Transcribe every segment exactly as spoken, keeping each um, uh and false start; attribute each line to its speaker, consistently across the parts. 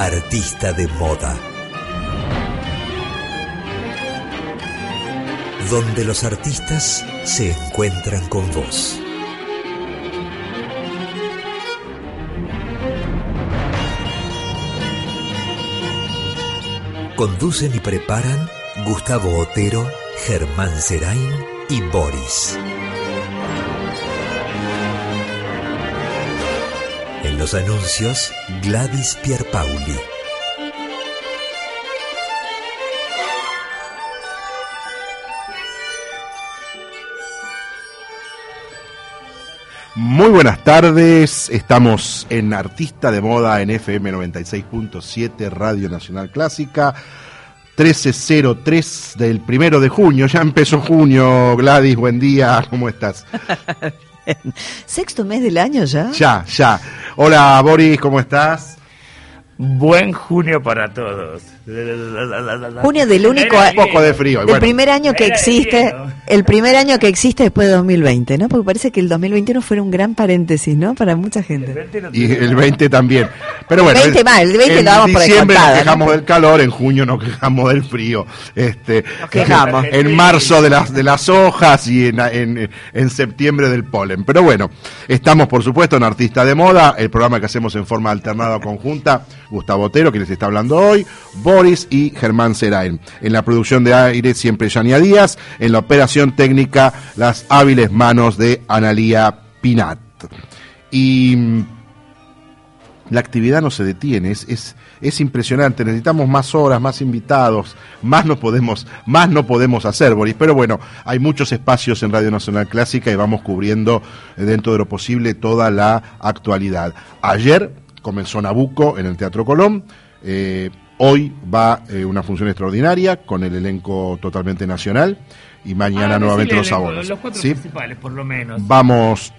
Speaker 1: Artista de moda. Donde los artistas se encuentran con vos. Conducen y preparan Gustavo Otero, Germán Serain y Boris. En los anuncios, Gladys Pierpaoli.
Speaker 2: Muy buenas tardes, estamos en Artista de Moda en F M noventa y seis punto siete, Radio Nacional Clásica, trece cero tres del primero de junio, ya empezó junio. Gladys, buen día, ¿cómo estás?
Speaker 3: ¿Sexto mes del año ya?
Speaker 2: Ya, ya. Hola Boris, ¿cómo estás?
Speaker 4: Buen junio para todos.
Speaker 3: Junio del único
Speaker 2: un poco de frío.
Speaker 3: Del
Speaker 2: bueno.
Speaker 3: primer año que existe, el primer año que existe después de dos mil veinte, ¿no? Porque parece que el dos mil veintiuno fue un gran paréntesis, ¿no? Para mucha gente.
Speaker 2: Y el veinte también. Pero bueno,
Speaker 3: el veinte más, el veinte lo damos por
Speaker 2: en diciembre nos
Speaker 3: descontado,
Speaker 2: quejamos
Speaker 3: ¿no?
Speaker 2: del calor, en junio nos quejamos del frío. Este,
Speaker 3: Nos quejamos.
Speaker 2: En marzo de las de las hojas y en, en, en septiembre del polen. Pero bueno, estamos por supuesto en Artista de Moda, el programa que hacemos en forma alternada o conjunta. Gustavo Otero, que les está hablando hoy, Boris y Germán Serain. En la producción de aire siempre Yania Díaz, en la operación técnica las hábiles manos de Analía Pinat. Y mm, la actividad no se detiene, es, es, es impresionante, necesitamos más horas, más invitados, más no podemos, más no podemos hacer, Boris, pero bueno, hay muchos espacios en Radio Nacional Clásica y vamos cubriendo eh, dentro de lo posible toda la actualidad. Ayer comenzó Nabucco en el Teatro Colón, eh, hoy va eh, una función extraordinaria con el elenco totalmente nacional y mañana
Speaker 4: Ah,
Speaker 2: nuevamente
Speaker 4: decile,
Speaker 2: los abonos.
Speaker 4: Los cuatro
Speaker 2: ¿sí?
Speaker 4: principales, por lo menos.
Speaker 2: Vamos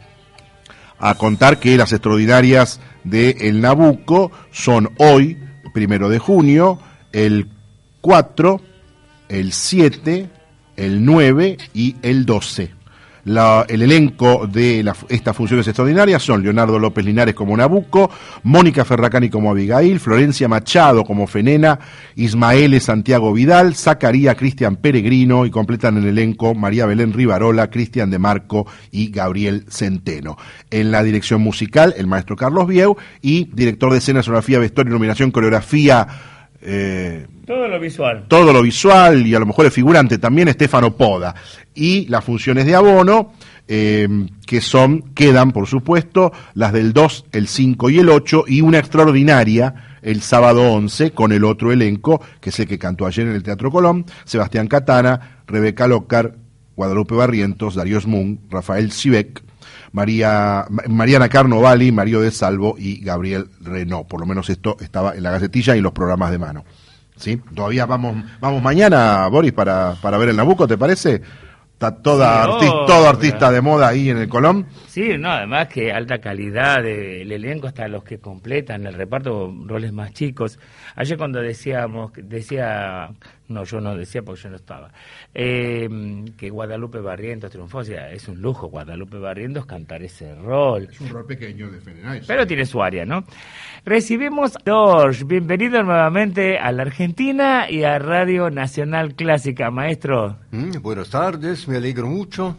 Speaker 2: a contar que las extraordinarias de El Nabucco son hoy, primero de junio, el cuatro, el siete, el nueve y el doce. La, el elenco de la, estas funciones extraordinarias son Leonardo López Linares como Nabucco, Mónica Ferracani como Abigail, Florencia Machado como Fenena, Ismael Santiago Vidal, Zacarías Cristian Peregrino, y completan el elenco María Belén Rivarola, Cristian de Marco y Gabriel Centeno. En la dirección musical, el maestro Carlos Bieu, y director de escena, escenografía, vestuario, iluminación, coreografía, Eh,
Speaker 4: todo lo visual.
Speaker 2: todo lo visual y a lo mejor el figurante también, Estefano Poda. Y las funciones de abono, eh, que son, quedan por supuesto, las del dos, el cinco y el ocho, y una extraordinaria el sábado once con el otro elenco, que es el que cantó ayer en el Teatro Colón: Sebastián Catana, Rebeca Lócar, Guadalupe Barrientos, Darío Smun, Rafael Sivek, María, Mariana Carnovali, Mario de Salvo y Gabriel Renault. Por lo menos esto estaba en la Gacetilla y en los programas de mano. ¿Sí? Todavía vamos vamos mañana, Boris, para, para ver el Nabucco, ¿te parece? Está toda
Speaker 4: Sí,
Speaker 2: arti-
Speaker 4: oh,
Speaker 2: todo artista
Speaker 4: claro.
Speaker 2: de moda ahí en el Colón.
Speaker 4: Sí, no, además que alta calidad del elenco, hasta los que completan el reparto, roles más chicos. Ayer cuando decíamos, decía, no, yo no decía porque yo no estaba, eh, que Guadalupe Barrientos triunfó, o sea, es un lujo Guadalupe Barrientos cantar ese rol.
Speaker 2: Es un rol pequeño de Fenena.
Speaker 4: Pero tiene su área, ¿no? Recibimos a George, bienvenido nuevamente a la Argentina y a Radio Nacional Clásica, maestro.
Speaker 5: Mm, buenas tardes, me alegro mucho.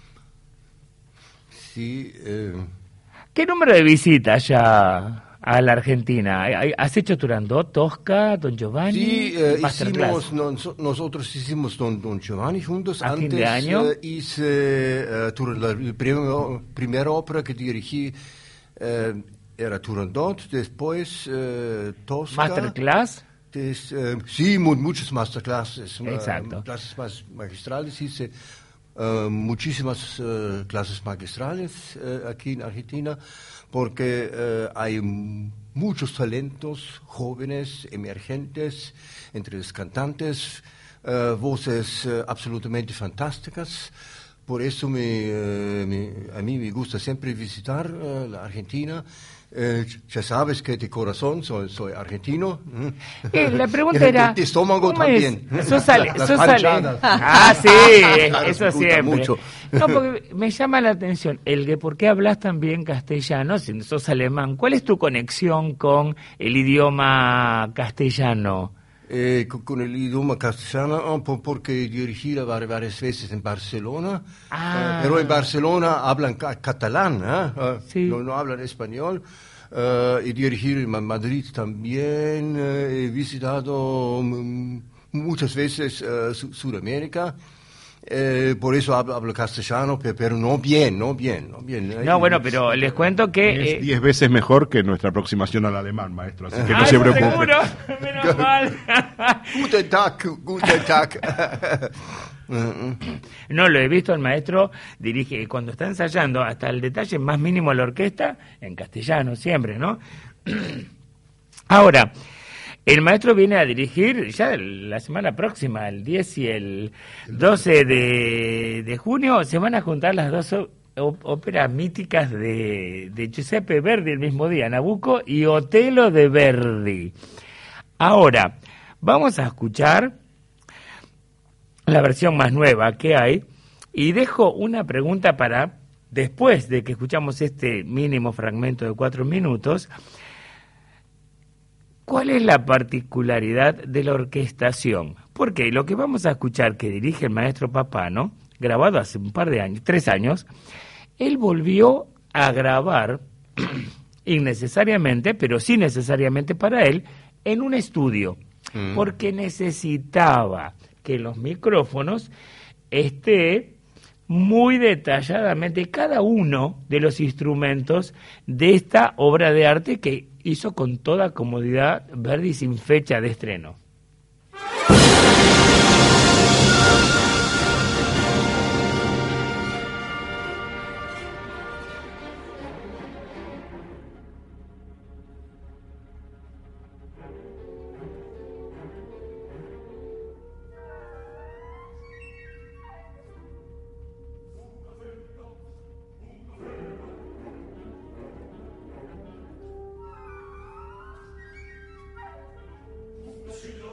Speaker 5: Sí, eh,
Speaker 4: ¿Qué número de visitas ya a la Argentina? ¿Has hecho Turandot, Tosca, Don Giovanni?
Speaker 5: sí eh,
Speaker 4: Masterclass?
Speaker 5: hicimos, nos- nosotros hicimos Don, Don Giovanni juntos.
Speaker 4: ¿A fin
Speaker 5: Antes
Speaker 4: de año?
Speaker 5: eh, hice eh, Tur- la el primero- primera ópera que dirigí eh, era Turandot, después eh, Tosca.
Speaker 4: ¿Masterclass?
Speaker 5: Des, eh, sí, mu- muchas masterclasses, eh,
Speaker 4: Exacto.
Speaker 5: clases más magistrales, hice eh, muchísimas eh, clases magistrales eh, aquí en Argentina, porque eh, hay m- muchos talentos jóvenes, emergentes, entre los cantantes, eh, voces eh, absolutamente fantásticas. Por eso me, eh, me- a mí me gusta siempre visitar eh, la Argentina. Eh, ya sabes que de corazón soy, soy argentino.
Speaker 4: Eh, la pregunta era...
Speaker 5: De, de estómago
Speaker 4: ¿cómo
Speaker 5: también.
Speaker 4: Es? Sos ale-
Speaker 5: Las
Speaker 4: sos
Speaker 5: panchadas.
Speaker 4: ale- Ah, sí,
Speaker 5: Claro,
Speaker 4: eso
Speaker 5: me gusta
Speaker 4: siempre.
Speaker 5: mucho.
Speaker 4: No, porque me llama la atención el que por qué hablas también castellano si sos alemán. ¿Cuál es tu conexión con el idioma castellano?
Speaker 5: Eh, con, con el idioma castellano, oh, por- porque dirigí var- varias veces en Barcelona,
Speaker 4: Ah.
Speaker 5: eh, pero en Barcelona hablan ca- catalán, ¿eh? Eh,
Speaker 4: Sí.
Speaker 5: no, no hablan español. Eh, y dirigí en Ma- Madrid también, eh, he visitado mm, muchas veces eh, Su- Sudamérica. Eh, por eso hablo, hablo castellano, pe- pero no bien, no bien, no bien.
Speaker 4: No, bueno, pero les cuento que...
Speaker 2: Es
Speaker 4: eh,
Speaker 2: diez veces mejor que nuestra aproximación al alemán, maestro, así que
Speaker 4: ah,
Speaker 2: no se
Speaker 4: ¿eso
Speaker 2: preocupe.
Speaker 4: seguro? Menos mal.
Speaker 5: Guten Tag, guten Tag.
Speaker 4: No, lo he visto el maestro, dirige, cuando está ensayando, hasta el detalle más mínimo de la orquesta, en castellano siempre, ¿no? Ahora, el maestro viene a dirigir ya la semana próxima, el diez y el doce de, de junio, se van a juntar las dos ó- ó- óperas míticas de, de Giuseppe Verdi el mismo día, Nabucco y Otelo de Verdi. Ahora, vamos a escuchar la versión más nueva que hay, y dejo una pregunta para, después de que escuchamos este mínimo fragmento de cuatro minutos, ¿cuál es la particularidad de la orquestación? Porque lo que vamos a escuchar que dirige el maestro Papano, grabado hace un par de años, tres años, él volvió a grabar, innecesariamente, pero sí necesariamente para él, en un estudio,
Speaker 5: Mm.
Speaker 4: porque necesitaba que los micrófonos esté muy detalladamente cada uno de los instrumentos de esta obra de arte que hizo con toda comodidad Verdi sin fecha de estreno.
Speaker 6: Silenzio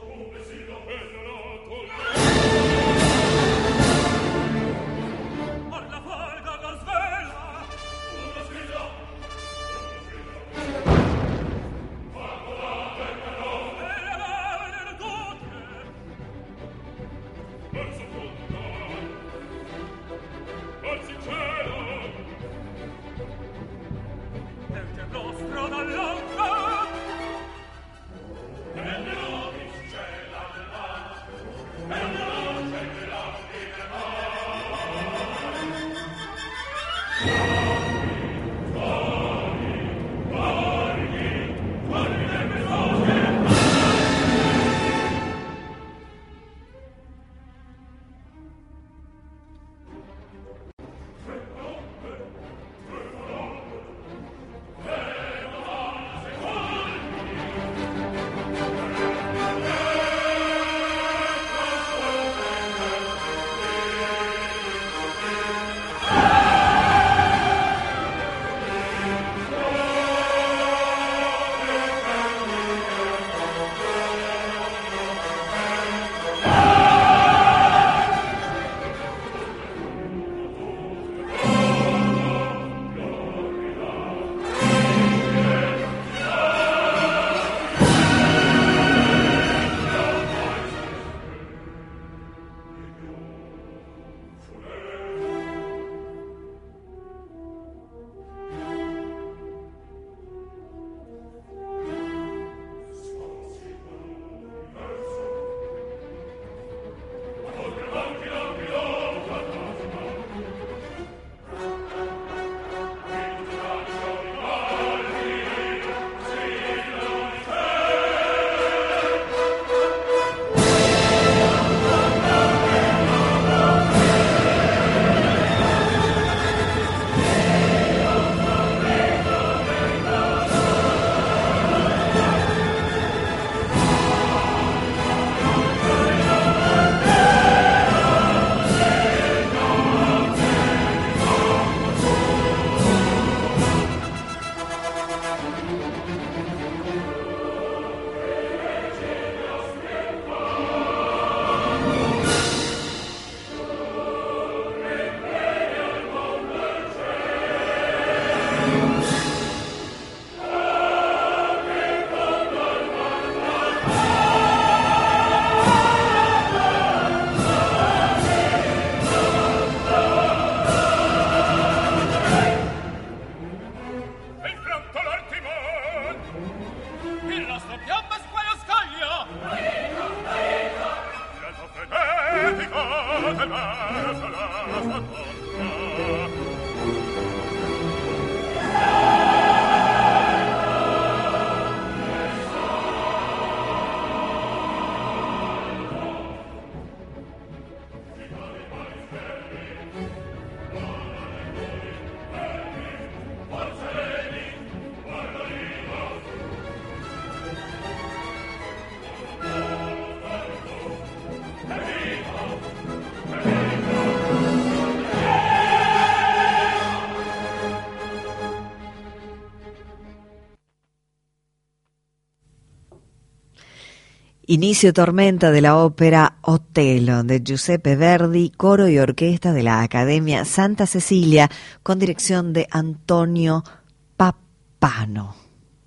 Speaker 3: Inicio Tormenta de la ópera Otello de Giuseppe Verdi, coro y orquesta de la Academia Santa Cecilia, con dirección de Antonio Pappano.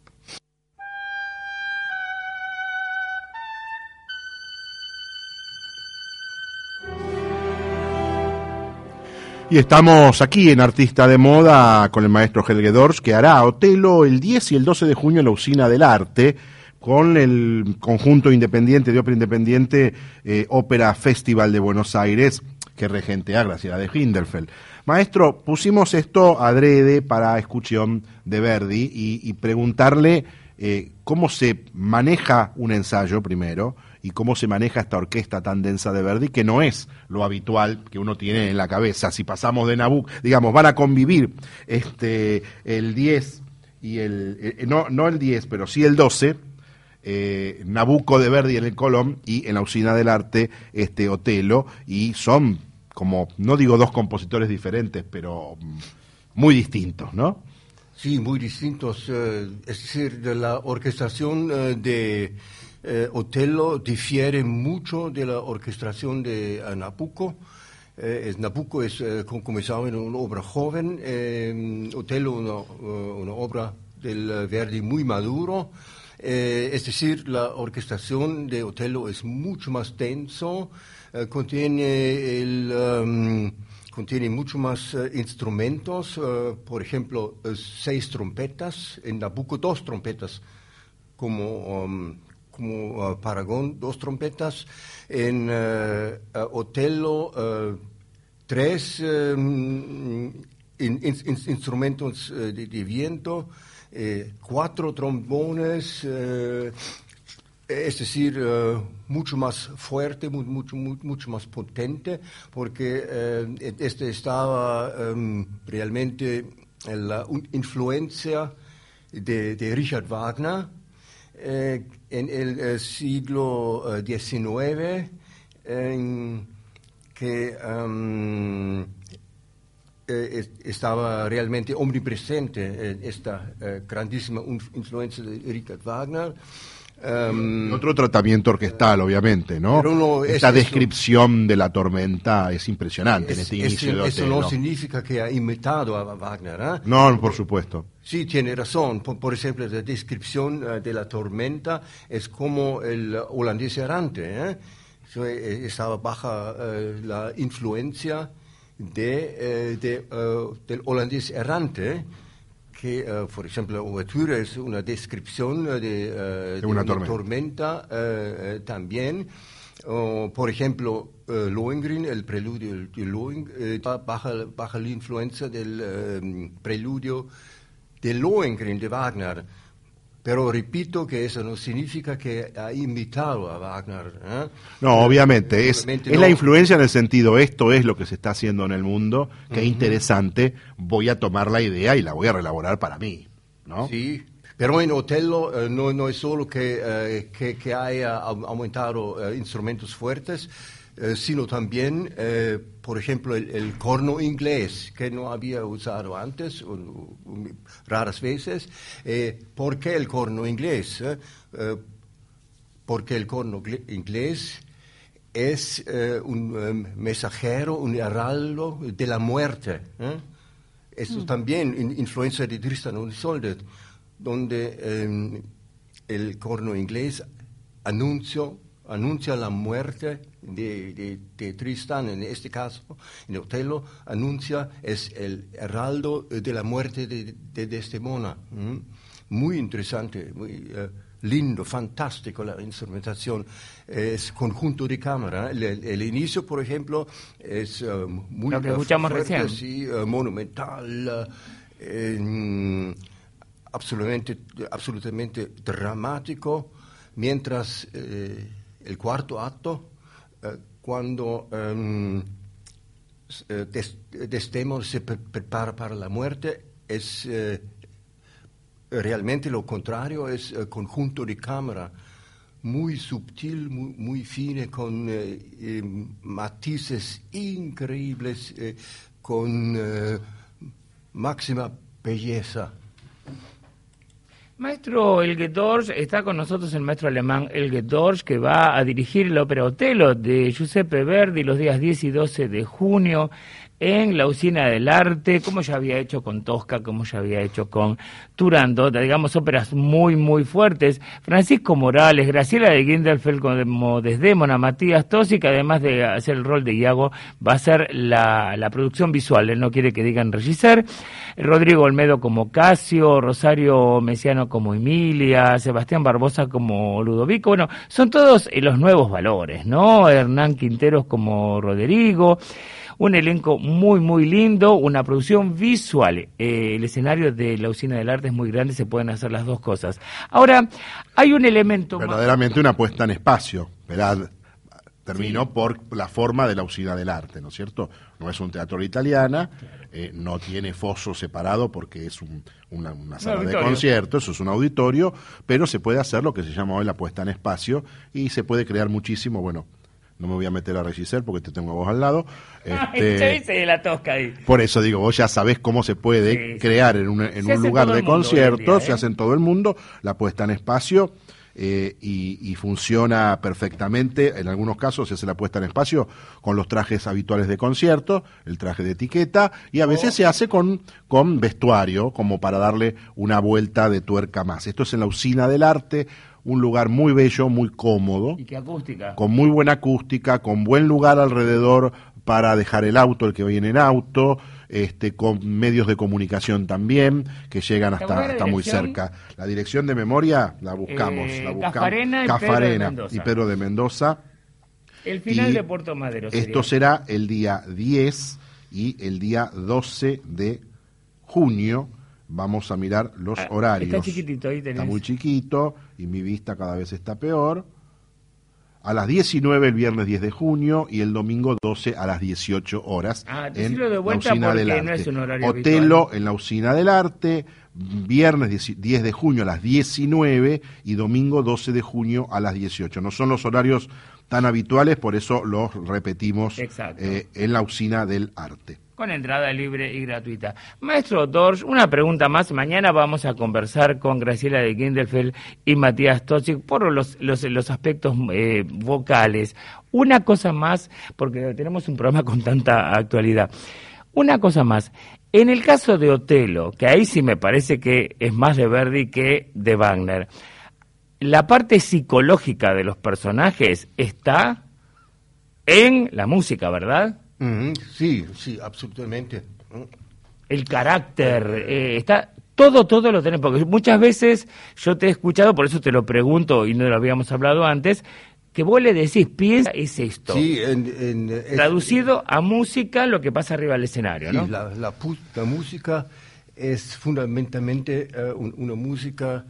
Speaker 2: Y estamos aquí en Artista de Moda con el maestro Helge Dorsch, que hará Otello el diez y el doce de junio en la Usina del Arte, con el conjunto independiente de ópera independiente eh, Ópera Festival de Buenos Aires, que regentea Graciela de Hindelfeld. Maestro, pusimos esto adrede para escuchón de Verdi y, y preguntarle eh, cómo se maneja un ensayo primero y cómo se maneja esta orquesta tan densa de Verdi, que no es lo habitual que uno tiene en la cabeza. Si pasamos de Nabucco, digamos, van a convivir este el diez y el, eh, no, no el diez, pero sí el doce, Eh, Nabucco de Verdi en el Colón y en la Usina del Arte este Otello, y son como, no digo dos compositores diferentes, pero muy distintos, ¿no?
Speaker 5: Sí, muy distintos. Eh, es decir, de la orquestación eh, de eh, Otello difiere mucho de la orquestación de uh, Nabucco. Eh, es, Nabucco es, eh, como, como saben, una obra joven, eh, Otello una, uh, una obra del uh, Verdi muy maduro. Eh, es decir, la orquestación de Otello es mucho más denso, eh, contiene, el, um, contiene mucho más uh, instrumentos, uh, por ejemplo, uh, seis trompetas, en Nabucco dos trompetas, como, um, como uh, Paragón, dos trompetas, en uh, uh, Otello uh, tres um, in, in, in, instrumentos uh, de, de viento, Eh, cuatro trombones, eh, es decir, eh, mucho más fuerte, mu mucho, mu mucho más potente, porque eh, este estaba um, realmente la influencia de, de Richard Wagner eh, en el eh, siglo diecinueve, eh, que um, Eh, estaba realmente omnipresente eh, esta eh, grandísima influencia de Richard Wagner. Um,
Speaker 2: Otro tratamiento orquestal, obviamente, ¿no?
Speaker 5: No,
Speaker 2: esta
Speaker 5: es,
Speaker 2: descripción de la tormenta es impresionante
Speaker 5: es,
Speaker 2: en este
Speaker 5: es,
Speaker 2: inicio de
Speaker 5: Eso
Speaker 2: Otello.
Speaker 5: no significa que ha imitado a Wagner, ¿eh?
Speaker 2: No, por supuesto.
Speaker 5: Sí, tiene razón. Por, por ejemplo, la descripción uh, de la tormenta es como el holandés errante, ¿eh? So, eh, estaba bajo uh, la influencia De, eh, de, uh, del holandés errante, que, uh, por ejemplo, la obertura es una descripción de, uh, de, de una, una tormenta, tormenta uh, uh, también. Uh, por ejemplo, uh, Lohengrin, el preludio de Lohengrin, uh, baja, baja la influencia del uh, preludio de Lohengrin de Wagner. Pero repito que eso no significa que ha imitado a Wagner, ¿eh?
Speaker 2: No, obviamente, es, es
Speaker 5: no.
Speaker 2: la influencia en el sentido, esto es lo que se está haciendo en el mundo, qué uh-huh. interesante, voy a tomar la idea y la voy a reelaborar para mí, ¿no?
Speaker 5: Sí, pero en Otello uh, no, no es solo que, uh, que, que haya aumentado uh, instrumentos fuertes, uh, sino también, uh, por ejemplo, el, el corno inglés, que no había usado antes, o, o, raras veces. Eh, ¿Por qué el corno inglés? Eh? Uh, porque el corno inglés es uh, un um, mensajero, un heraldo de la muerte. ¿eh? Esto mm. también in, influencia de Tristan und Isolde, donde um, el corno inglés anunció anuncia la muerte de, de, de Tristan, en este caso, en Otello, anuncia, es el heraldo de la muerte de, de Desdemona. ¿Mm? Muy interesante, muy, uh, lindo, fantástico la instrumentación. Es conjunto de cámara. El, el inicio, por ejemplo, es uh, muy
Speaker 4: Lo que escuchamos
Speaker 5: fuerte,
Speaker 4: recién.
Speaker 5: sí, uh, monumental, uh, eh, absolutamente, absolutamente dramático, mientras eh, el cuarto acto, eh, cuando um, Des, Desdémona se pre prepara para la muerte, es eh, realmente lo contrario, es eh, conjunto de cámara, muy sutil, muy, muy fine, con eh, eh, matices increíbles, eh, con eh, máxima belleza.
Speaker 4: Maestro Elge Dorsch, está con nosotros el maestro alemán Elge Dorsch, que va a dirigir la ópera Otello de Giuseppe Verdi los días diez y doce de junio en la Usina del Arte, como ya había hecho con Tosca, como ya había hecho con Turandot, digamos óperas muy, muy fuertes. Francisco Morales, Graciela de Guindelfeld como Desdémona, Matías Tosi, que además de hacer el rol de Iago, va a hacer la, la producción visual, él no quiere que digan regisseur. Rodrigo Olmedo como Casio, Rosario Mesiano como Emilia, Sebastián Barbosa como Ludovico. Bueno, son todos los nuevos valores, ¿no? Hernán Quinteros como Rodrigo. Un elenco muy, muy lindo, una producción visual. Eh, el escenario de la Usina del Arte es muy grande, se pueden hacer las dos cosas. Ahora, hay un elemento
Speaker 2: verdaderamente
Speaker 4: más...
Speaker 2: una puesta en espacio, ¿verdad? Terminó
Speaker 4: Sí.
Speaker 2: por la forma de la Usina del Arte, ¿no es cierto? No es un teatro italiana, eh, no tiene foso separado porque es un, una, una sala de conciertos, eso es un auditorio, pero se puede hacer lo que se llama hoy la puesta en espacio y se puede crear muchísimo, bueno... No me voy a meter a regisseur porque te tengo a vos al lado. Este,
Speaker 4: Ay, hice la tosca ahí.
Speaker 2: por eso digo, vos ya sabés cómo se puede
Speaker 4: Sí,
Speaker 2: crear
Speaker 4: sí.
Speaker 2: en un, en
Speaker 4: Se
Speaker 2: un
Speaker 4: hace
Speaker 2: lugar
Speaker 4: todo
Speaker 2: de
Speaker 4: el mundo hoy en
Speaker 2: conciertos,
Speaker 4: día,
Speaker 2: se
Speaker 4: ¿eh?
Speaker 2: hace en todo el mundo, la puesta en espacio eh, y, y funciona perfectamente. En algunos casos se hace la puesta en espacio con los trajes habituales de concierto, el traje de etiqueta, y a veces
Speaker 4: Oh.
Speaker 2: se hace con, con vestuario, como para darle una vuelta de tuerca más. Esto es en la Usina del Arte, un lugar muy bello, muy cómodo,
Speaker 4: ¿Y qué acústica?
Speaker 2: con muy buena acústica, con buen lugar alrededor para dejar el auto, el que viene en auto, este, con medios de comunicación también, que llegan
Speaker 4: ¿Te
Speaker 2: hasta,
Speaker 4: acuerdas la
Speaker 2: hasta muy
Speaker 4: dirección?
Speaker 2: cerca. La dirección de memoria la buscamos,
Speaker 4: Eh,
Speaker 2: la buscamos.
Speaker 4: Cafarena y Pedro de
Speaker 2: Cafarena
Speaker 4: Mendoza.
Speaker 2: y Pedro de Mendoza.
Speaker 4: El final
Speaker 2: Y
Speaker 4: de Puerto Madero sería.
Speaker 2: Esto será el día diez y el día doce de junio. Vamos a mirar los
Speaker 4: Ah,
Speaker 2: horarios.
Speaker 4: está chiquitito, ahí tenés.
Speaker 2: Está muy chiquito y mi vista cada vez está peor. A las diecinueve el viernes diez de junio y el domingo doce a las dieciocho horas
Speaker 4: Ah,
Speaker 2: en
Speaker 4: decilo de
Speaker 2: la
Speaker 4: vuelta
Speaker 2: Usina
Speaker 4: porque
Speaker 2: del Arte.
Speaker 4: no es un horario
Speaker 2: Otello
Speaker 4: habitual.
Speaker 2: en la Usina del Arte, viernes diez de junio a las diecinueve y domingo doce de junio a las dieciocho. No son los horarios tan habituales, por eso los repetimos
Speaker 4: Exacto.
Speaker 2: eh, en la Usina del Arte.
Speaker 4: Con entrada libre y gratuita. Maestro Dorsch, una pregunta más. Mañana vamos a conversar con Graciela de Guindelfeld y Matías Toczyk por los, los, los aspectos eh, vocales. Una cosa más, porque tenemos un programa con tanta actualidad. Una cosa más. En el caso de Otello, que ahí sí me parece que es más de Verdi que de Wagner, la parte psicológica de los personajes está en la música, ¿verdad?
Speaker 5: Mm-hmm. Sí, sí, absolutamente.
Speaker 4: El carácter, eh, está, todo, todo lo tenés, porque muchas veces yo te he escuchado, por eso te lo pregunto y no lo habíamos hablado antes, que vos le decís, piensa, es esto.
Speaker 5: Sí, en, en, es-
Speaker 4: Traducido a música lo que pasa arriba del escenario,
Speaker 5: sí,
Speaker 4: ¿no?
Speaker 5: la, la, pu- la música es fundamentalmente eh, un- una música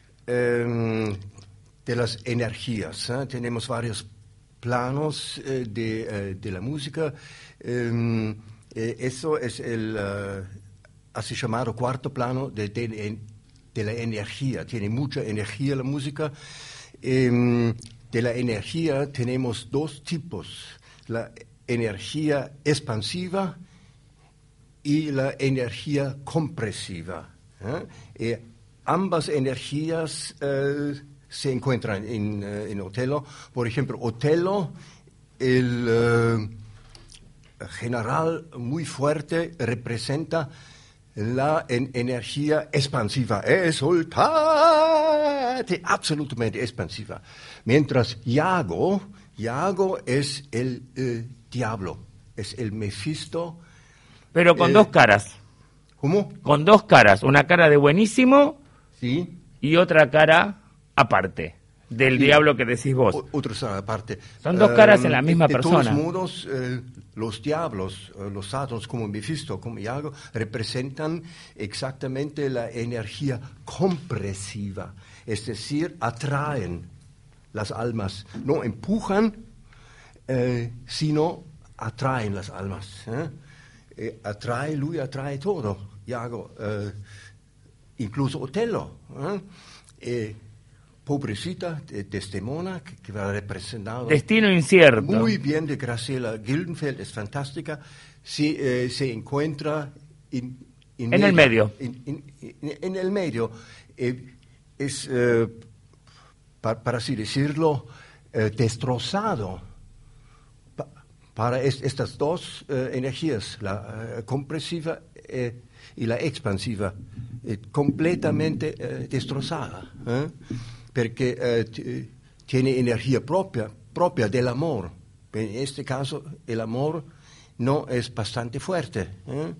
Speaker 5: eh, de las energías. ¿eh? Tenemos varios planos eh, de, eh, de la música. Eh, eh, eso es el eh, así llamado cuarto plano de, de, de la energía. Tiene mucha energía la música. Eh, de la energía tenemos dos tipos. La energía expansiva y la energía compresiva. ¿eh? Eh, ambas energías eh, se encuentran en, eh, en Otello. Por ejemplo, Otello, el eh, general muy fuerte, representa la en- energía expansiva, exultate, absolutamente expansiva. Mientras Iago, Iago es el eh, diablo, es el Mefisto.
Speaker 4: Pero con
Speaker 5: eh,
Speaker 4: dos caras,
Speaker 5: ¿Cómo?
Speaker 4: con dos caras, una cara de buenísimo
Speaker 5: Sí.
Speaker 4: y otra cara aparte del
Speaker 5: Sí.
Speaker 4: diablo que decís vos.
Speaker 5: O- Otro ser aparte.
Speaker 4: Son dos caras
Speaker 5: Eh,
Speaker 4: en la misma
Speaker 5: de
Speaker 4: persona.
Speaker 5: De todos modos, eh, los diablos, eh, los sátanos como Mephisto, como Iago, representan exactamente la energía compresiva, es decir, atraen las almas, no empujan, eh, sino atraen las almas. ¿eh? Eh, atrae, lui atrae todo, Iago, eh, incluso Otello. ¿eh? Eh, Pobrecita de Desdemona, que, que va representado
Speaker 4: Destino incierto.
Speaker 5: muy bien de Graciela Gildenfeld, es fantástica. Sí, eh, se encuentra in- in
Speaker 4: En el medio.
Speaker 5: In, in- in- en el medio. Eh, es, eh, pa- para así decirlo, eh, destrozado pa- para es- estas dos eh, energías, la eh, compresiva eh, y la expansiva, eh, completamente eh, destrozada. ¿eh? Perché eh, t- tiene energía propia, propia del amor. En este caso, el amor no es bastante fuerte. ¿eh?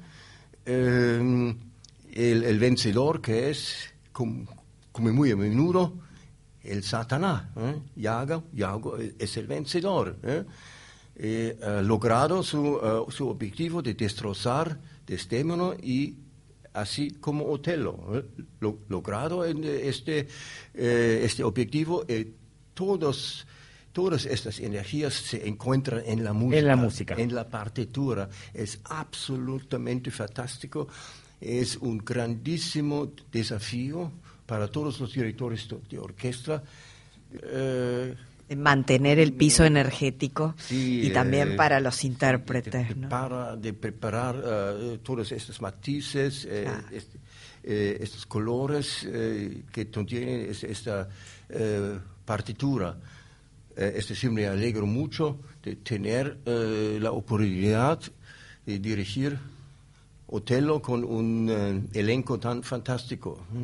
Speaker 5: Eh, el, el vencedor, que es, com- como muy a menudo, el Satanás. ¿eh? Iago, Iago es el vencedor. ¿eh? Eh, ha logrado su, uh, su objetivo de destrozar Desdémono y así como Otello, ¿eh? Lo, logrado en este, eh, este objetivo, eh, todos, todas estas energías se encuentran en la música,
Speaker 4: En la música.
Speaker 5: en la partitura. Es absolutamente fantástico, es un grandísimo desafío para todos los directores de, de orquesta. Eh,
Speaker 3: Mantener el piso energético
Speaker 5: Sí,
Speaker 3: y también
Speaker 5: eh,
Speaker 3: para los
Speaker 5: de-
Speaker 3: intérpretes,
Speaker 5: de,
Speaker 3: ¿no?
Speaker 5: para, de preparar uh, todos estos matices, eh,
Speaker 3: Claro.
Speaker 5: este, eh, estos colores eh, que contiene es- esta eh, partitura. Eh, es decir, me alegro mucho de tener eh, la oportunidad de dirigir Otello con un eh, elenco tan fantástico. ¿eh?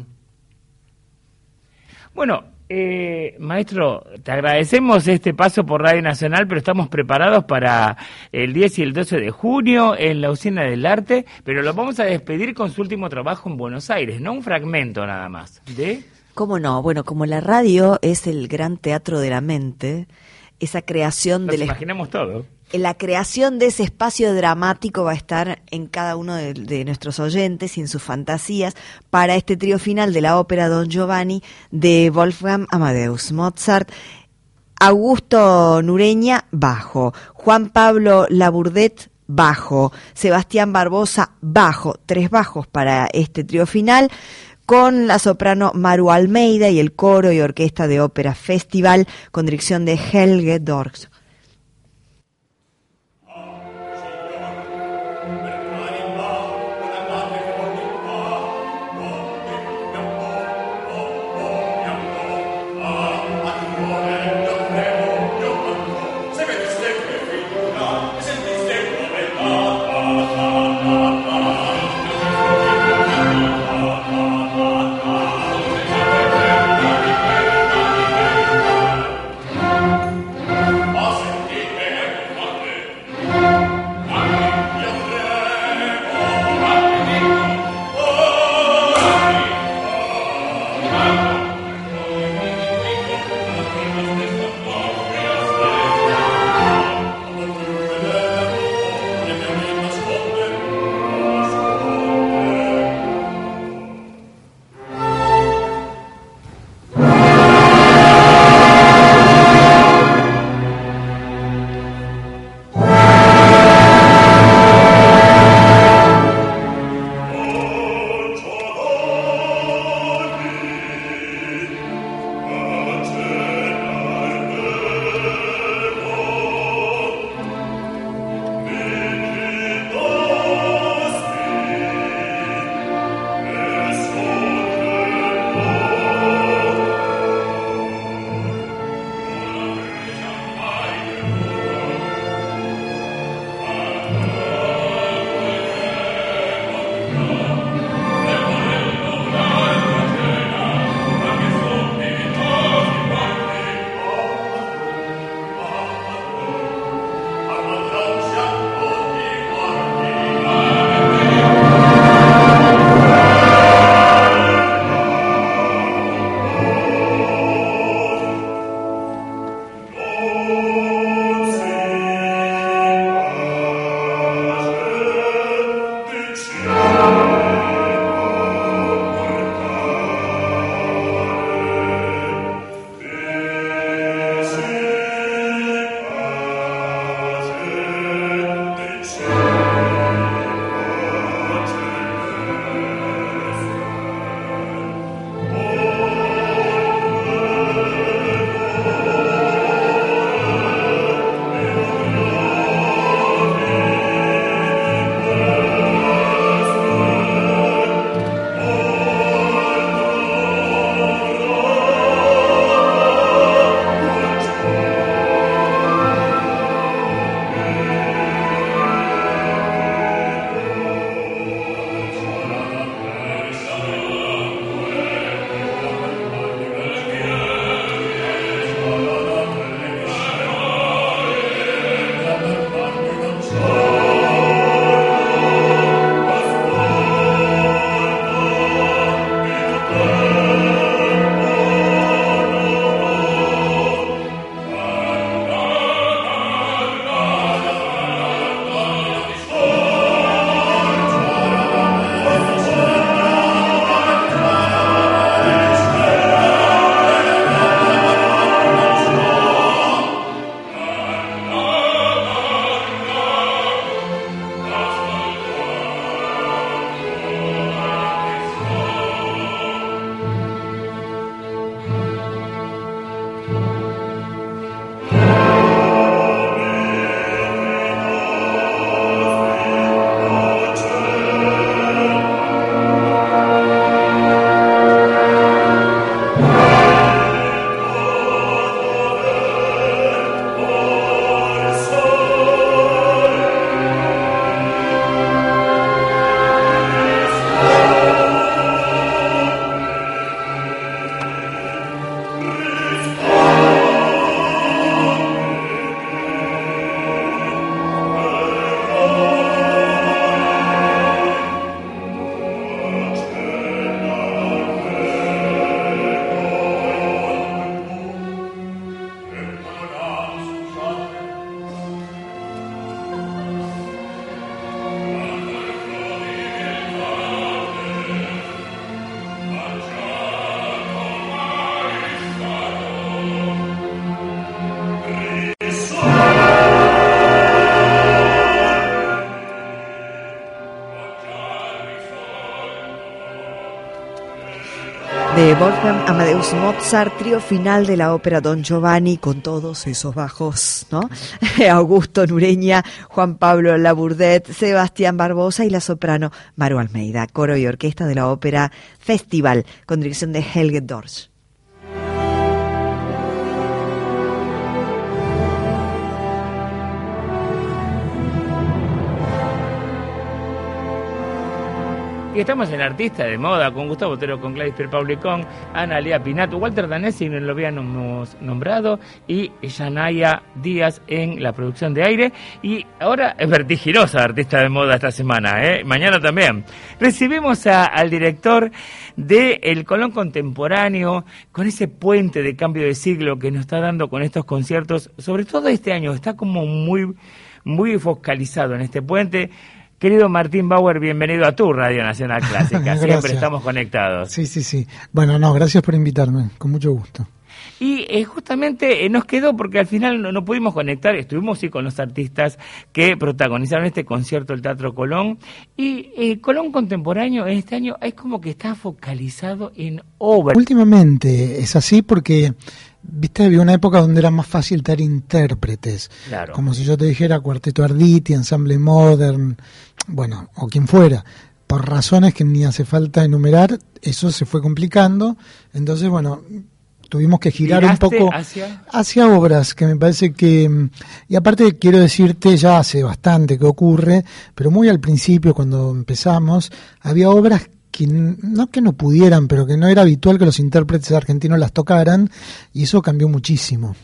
Speaker 4: Bueno, eh, maestro, te agradecemos este paso por Radio Nacional, pero estamos preparados para el diez y el doce de junio en la Usina del Arte, pero lo vamos a despedir con su último trabajo en Buenos Aires, no un fragmento nada más, ¿de?
Speaker 3: ¿Cómo no? Bueno, como la radio es el gran teatro de la mente, esa creación
Speaker 4: Nos
Speaker 3: del es-
Speaker 4: imaginamos todo.
Speaker 3: la creación de ese espacio dramático va a estar en cada uno de, de nuestros oyentes y en sus fantasías para este trío final de la ópera Don Giovanni de Wolfgang Amadeus Mozart. Augusto Nureña, bajo. Juan Pablo Labourdet, bajo. Sebastián Barbosa, bajo. Tres bajos para este trío final, con la soprano Maru Almeida y el coro y orquesta de Ópera Festival con dirección de Helge Dorx.
Speaker 6: Awesome.
Speaker 3: Wolfgang Amadeus Mozart, trío final de la ópera Don Giovanni, con todos esos bajos, ¿no? Augusto Nureña, Juan Pablo Labourdet, Sebastián Barbosa y la soprano Maru Almeida, coro y orquesta de la ópera Festival, con dirección de Helge Dorsch.
Speaker 4: Y estamos en Artista de Moda, con Gustavo Otero, con Gladys Pierpaoli, con Ana Lea Pinato, Walter Danesi, nos lo habíamos nombrado, y Yanaya Díaz en la producción de aire. Y ahora es vertiginosa Artista de Moda esta semana, ¿eh? Mañana también. Recibimos a, al director de El Colón Contemporáneo, con ese puente de cambio de siglo que nos está dando con estos conciertos, sobre todo este año, está como muy, muy focalizado en este puente. Querido Martín Bauer, bienvenido a tu Radio Nacional Clásica. Siempre estamos conectados.
Speaker 6: Sí, sí, sí. Bueno, no, gracias por invitarme, con mucho gusto.
Speaker 4: Y eh, justamente eh, nos quedó, porque al final no, no pudimos conectar, estuvimos sí con los artistas que protagonizaron este concierto del Teatro Colón, y eh, Colón Contemporáneo en este año es como que está focalizado en obras.
Speaker 6: Últimamente es así porque, viste, había una época donde era más fácil tener intérpretes,
Speaker 4: claro.
Speaker 6: Como si yo te dijera Cuarteto Arditi, Ensemble Modern, bueno, o quien fuera. Por razones que ni hace falta enumerar, eso se fue complicando, entonces, bueno, tuvimos que girar un poco
Speaker 4: hacia...
Speaker 6: hacia obras que me parece que, y aparte quiero decirte, ya hace bastante que ocurre, pero muy al principio cuando empezamos había obras que no que no pudieran, pero que no era habitual que los intérpretes argentinos las tocaran, y eso cambió muchísimo.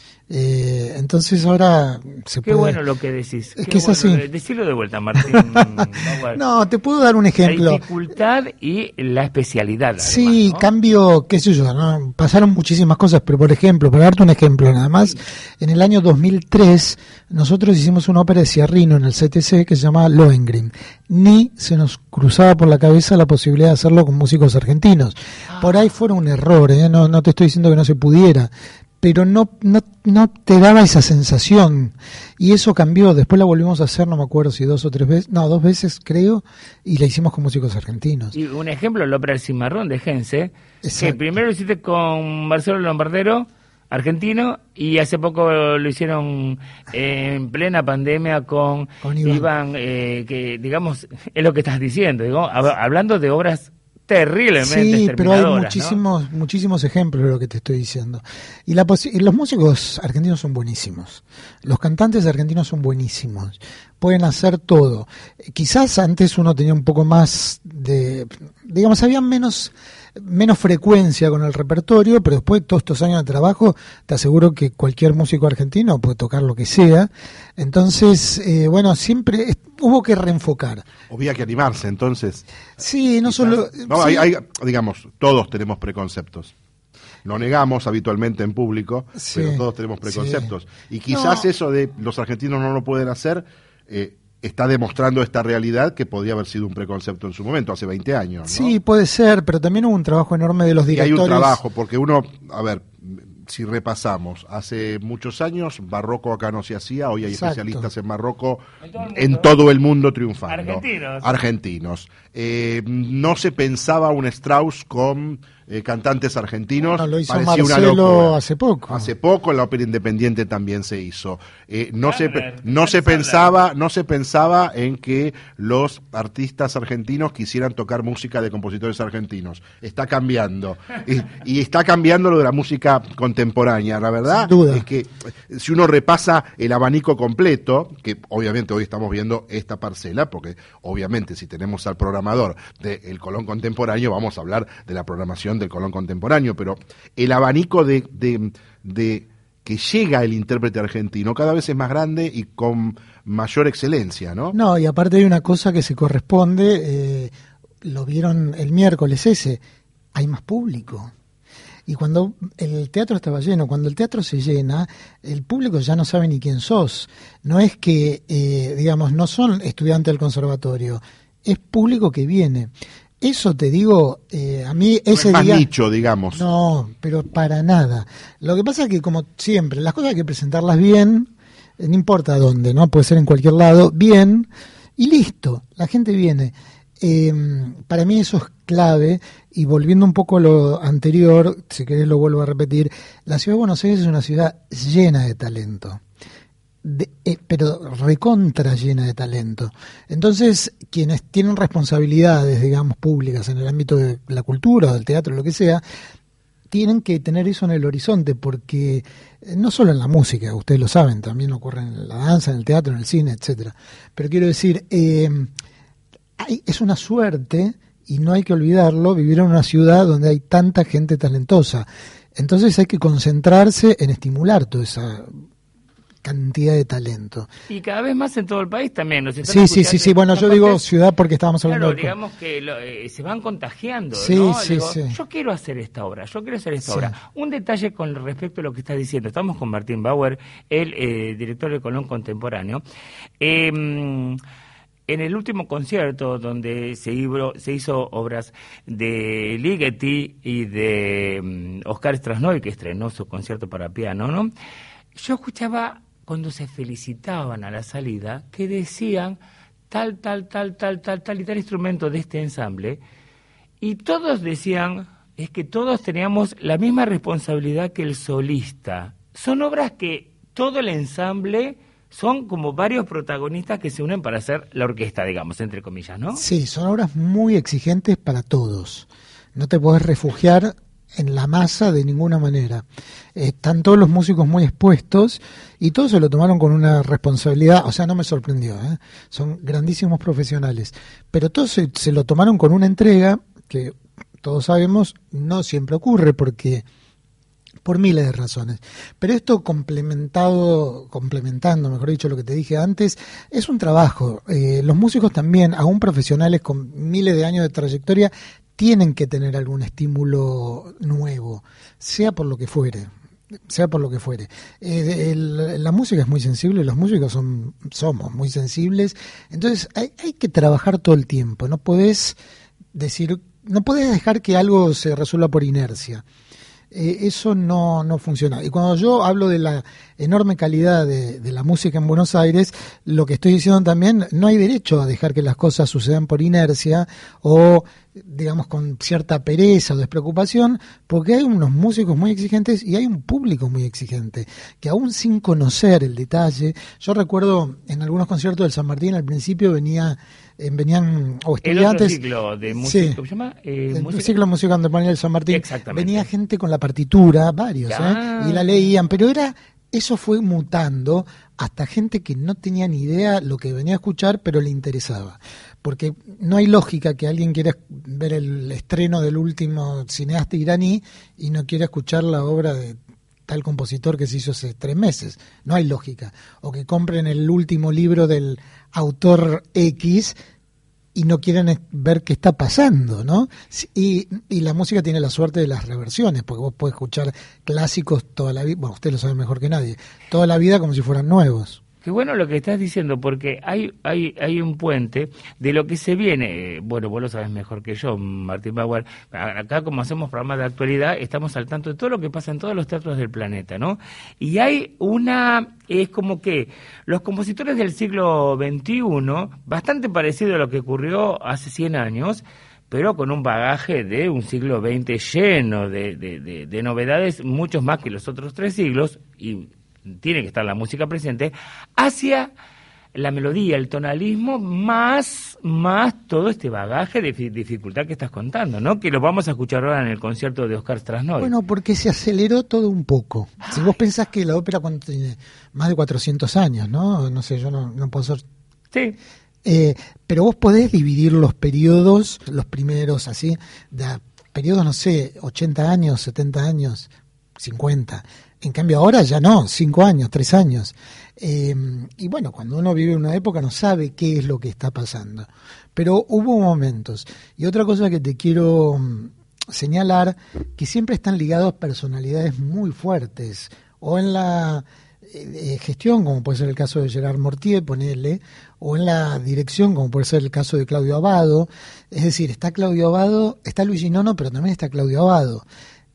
Speaker 6: Eh, entonces ahora se
Speaker 4: Qué
Speaker 6: puede...
Speaker 4: bueno lo que decís.
Speaker 6: Es
Speaker 4: Qué
Speaker 6: que es
Speaker 4: bueno.
Speaker 6: así.
Speaker 4: Decirlo de vuelta, Martín.
Speaker 6: No, te puedo dar un ejemplo.
Speaker 4: La dificultad y la especialidad. Además,
Speaker 6: sí,
Speaker 4: ¿no?
Speaker 6: Cambio, qué sé yo, ¿no? Pasaron muchísimas cosas, pero por ejemplo, para darte un ejemplo nada más, en el año dos mil tres nosotros hicimos una ópera de Ciarrino en el C T C que se llamaba Lohengrin. Ni se nos cruzaba por la cabeza la posibilidad de hacerlo con músicos argentinos. Ah. Por ahí fue un error, ¿eh? no, no te estoy diciendo que no se pudiera, pero no, no, no te daba esa sensación, y eso cambió. Después la volvimos a hacer, no me acuerdo si dos o tres veces, no, dos veces creo, y la hicimos con músicos argentinos.
Speaker 4: Y un ejemplo, la ópera El Cimarrón de Gense,
Speaker 6: Exacto.
Speaker 4: Que primero lo hiciste con Marcelo Lombardero, argentino, y hace poco lo hicieron en plena pandemia con, con Iván, Iván eh, que digamos, es lo que estás diciendo, digo, hablando de obras terriblemente
Speaker 6: sí, pero hay
Speaker 4: muchísimos,
Speaker 6: ¿no? muchísimos ejemplos de lo que te estoy diciendo. Y, la y los músicos argentinos son buenísimos. Los cantantes argentinos son buenísimos. Pueden hacer todo. Quizás antes uno tenía un poco más de, digamos, había menos menos frecuencia con el repertorio, pero después de todos estos años de trabajo te aseguro que cualquier músico argentino puede tocar lo que sea. Entonces, eh, bueno, siempre es, hubo que reenfocar.
Speaker 2: Había que animarse, entonces.
Speaker 6: Sí, no
Speaker 2: quizás,
Speaker 6: solo...
Speaker 2: No,
Speaker 6: sí.
Speaker 2: hay, hay, digamos, todos tenemos preconceptos. Lo negamos habitualmente en público, sí, pero todos tenemos preconceptos. Sí. Y quizás no. eso de los argentinos no lo pueden hacer... Eh, está demostrando esta realidad que podía haber sido un preconcepto en su momento, hace veinte años, ¿no?
Speaker 6: Sí, puede ser, pero también hubo un trabajo enorme de los directores.
Speaker 2: Y hay un trabajo, porque uno, a ver, si repasamos, hace muchos años, barroco acá no se hacía, hoy hay Exacto. especialistas en barroco en todo el mundo, en todo el mundo triunfando.
Speaker 4: Argentinos.
Speaker 2: Argentinos. Eh, no se pensaba un Strauss con... Eh, cantantes argentinos,
Speaker 6: no, lo hizo
Speaker 2: parecía
Speaker 6: Marcelo
Speaker 2: una locura.
Speaker 6: hace poco.
Speaker 2: Hace poco en la ópera independiente también se hizo. Eh, no se no se pensaba no se pensaba en que los artistas argentinos quisieran tocar música de compositores argentinos. Está cambiando y, y está cambiando lo de la música contemporánea. La verdad
Speaker 6: Sin duda.
Speaker 2: es que si uno repasa el abanico completo, que obviamente hoy estamos viendo esta parcela, porque obviamente si tenemos al programador del Colón Contemporáneo vamos a hablar de la programación del Colón Contemporáneo, pero el abanico de, de, de que llega el intérprete argentino cada vez es más grande y con mayor excelencia, ¿no?
Speaker 6: No, y aparte hay una cosa que se corresponde, eh, lo vieron el miércoles ese, hay más público. Y cuando el teatro estaba lleno, cuando el teatro se llena, el público ya no sabe ni quién sos. No es que, eh, digamos, no son estudiantes del conservatorio, es público que viene. Eso te digo, eh, a mí ese
Speaker 2: no es
Speaker 6: día...
Speaker 2: más nicho, digamos.
Speaker 6: No, pero para nada. Lo que pasa es que, como siempre, las cosas hay que presentarlas bien, eh, no importa dónde, ¿no? Puede ser en cualquier lado, bien, y listo, la gente viene. Eh, para mí eso es clave, y volviendo un poco a lo anterior, si querés lo vuelvo a repetir, la ciudad de Buenos Aires es una ciudad llena de talento. De, eh, pero recontra llena de talento. Entonces, quienes tienen responsabilidades, digamos, públicas en el ámbito de la cultura o del teatro, lo que sea, tienen que tener eso en el horizonte, porque eh, no solo en la música, ustedes lo saben, también ocurre en la danza, en el teatro, en el cine, etcétera. Pero quiero decir, eh, hay, es una suerte, y no hay que olvidarlo, vivir en una ciudad donde hay tanta gente talentosa. Entonces hay que concentrarse en estimular toda esa cantidad de talento.
Speaker 4: Y cada vez más en todo el país también. Nos están
Speaker 6: Sí, sí, sí, sí. Bueno, yo digo
Speaker 4: partes,
Speaker 6: ciudad porque estábamos hablando
Speaker 4: claro,
Speaker 6: de...
Speaker 4: digamos que lo, eh, se van contagiando,
Speaker 6: Sí,
Speaker 4: ¿no?
Speaker 6: sí,
Speaker 4: Digo,
Speaker 6: sí.
Speaker 4: yo quiero hacer esta obra, yo quiero hacer esta
Speaker 6: Sí.
Speaker 4: obra. Un detalle con respecto a lo que estás diciendo. Estamos con Martín Bauer, el eh, director de Colón Contemporáneo. Eh, En el último concierto donde se, hizo, se hizo obras de Ligeti y de um, Oscar Strasnoy, que estrenó su concierto para piano, ¿no? Yo escuchaba cuando se felicitaban a la salida que decían tal, tal, tal, tal, tal, tal y tal instrumento de este ensamble, y todos decían, es que todos teníamos la misma responsabilidad que el solista. Son obras que todo el ensamble... son como varios protagonistas que se unen para hacer la orquesta, digamos, entre comillas, ¿no?
Speaker 6: Sí, son obras muy exigentes para todos. No te podés refugiar en la masa de ninguna manera. Están todos los músicos muy expuestos y todos se lo tomaron con una responsabilidad, o sea, no me sorprendió, ¿eh? Son grandísimos profesionales, pero todos se, se lo tomaron con una entrega que todos sabemos no siempre ocurre, porque por miles de razones. Pero esto complementado, complementando, mejor dicho, lo que te dije antes, es un trabajo. Eh, los músicos también, aún profesionales con miles de años de trayectoria, tienen que tener algún estímulo nuevo, sea por lo que fuere. sea por lo que fuere. Eh, el, la música es muy sensible, los músicos son somos muy sensibles, entonces hay, hay que trabajar todo el tiempo, no podés decir, no podés dejar que algo se resuelva por inercia. Eh, eso no, no funciona. Y cuando yo hablo de la enorme calidad de, de la música en Buenos Aires, lo que estoy diciendo también, no hay derecho a dejar que las cosas sucedan por inercia o, digamos, con cierta pereza o despreocupación, porque hay unos músicos muy exigentes y hay un público muy exigente, que aún sin conocer el detalle, yo recuerdo en algunos conciertos del San Martín al principio venía eh, venían o estudiantes,
Speaker 4: el otro ciclo de música,
Speaker 6: sí,
Speaker 4: ¿cómo se llama? Eh,
Speaker 6: el
Speaker 4: música.
Speaker 6: ciclo de música contemporánea del San Martín,
Speaker 4: Exactamente.
Speaker 6: venía gente con la partitura, varios,
Speaker 4: Ah.
Speaker 6: ¿eh? Y la leían, pero era eso fue mutando hasta gente que no tenía ni idea lo que venía a escuchar, pero le interesaba. Porque no hay lógica que alguien quiera ver el estreno del último cineasta iraní y no quiera escuchar la obra de tal compositor que se hizo hace tres meses. No hay lógica. O que compren el último libro del autor X y no quieren ver qué está pasando, ¿no? Y, y la música tiene la suerte de las reversiones, porque vos podés escuchar clásicos toda la vida, bueno, usted lo sabe mejor que nadie, toda la vida como si fueran nuevos.
Speaker 4: Qué bueno lo que estás diciendo, porque hay hay hay un puente de lo que se viene. Bueno, vos lo sabes mejor que yo, Martín Bauer. Acá, como hacemos programas de actualidad, estamos al tanto de todo lo que pasa en todos los teatros del planeta, ¿no? Y hay una, es como que los compositores del siglo veintiuno, bastante parecido a lo que ocurrió hace cien años, pero con un bagaje de un siglo veinte lleno de, de, de, de novedades, muchos más que los otros tres siglos, y tiene que estar la música presente, hacia la melodía, el tonalismo, más, más todo este bagaje de dificultad que estás contando, ¿no? Que lo vamos a escuchar ahora en el concierto de Oscar Strasnoy.
Speaker 6: Bueno, porque se aceleró todo un poco. Si vos pensás que la ópera cuando tiene más de cuatrocientos años, ¿no? No sé, yo no, no puedo ser...
Speaker 4: Sí.
Speaker 6: Eh, pero vos podés dividir los periodos, los primeros así, de periodos, no sé, ochenta años, setenta años, cincuenta. En cambio ahora ya no, cinco años, tres años. Eh, y bueno, cuando uno vive una época no sabe qué es lo que está pasando. Pero hubo momentos. Y otra cosa que te quiero señalar, que siempre están ligados a personalidades muy fuertes. O en la eh, gestión, como puede ser el caso de Gerard Mortier, ponele, o en la dirección, como puede ser el caso de Claudio Abbado. Es decir, está Claudio Abbado, está Luigi Nono, pero también está Claudio Abbado.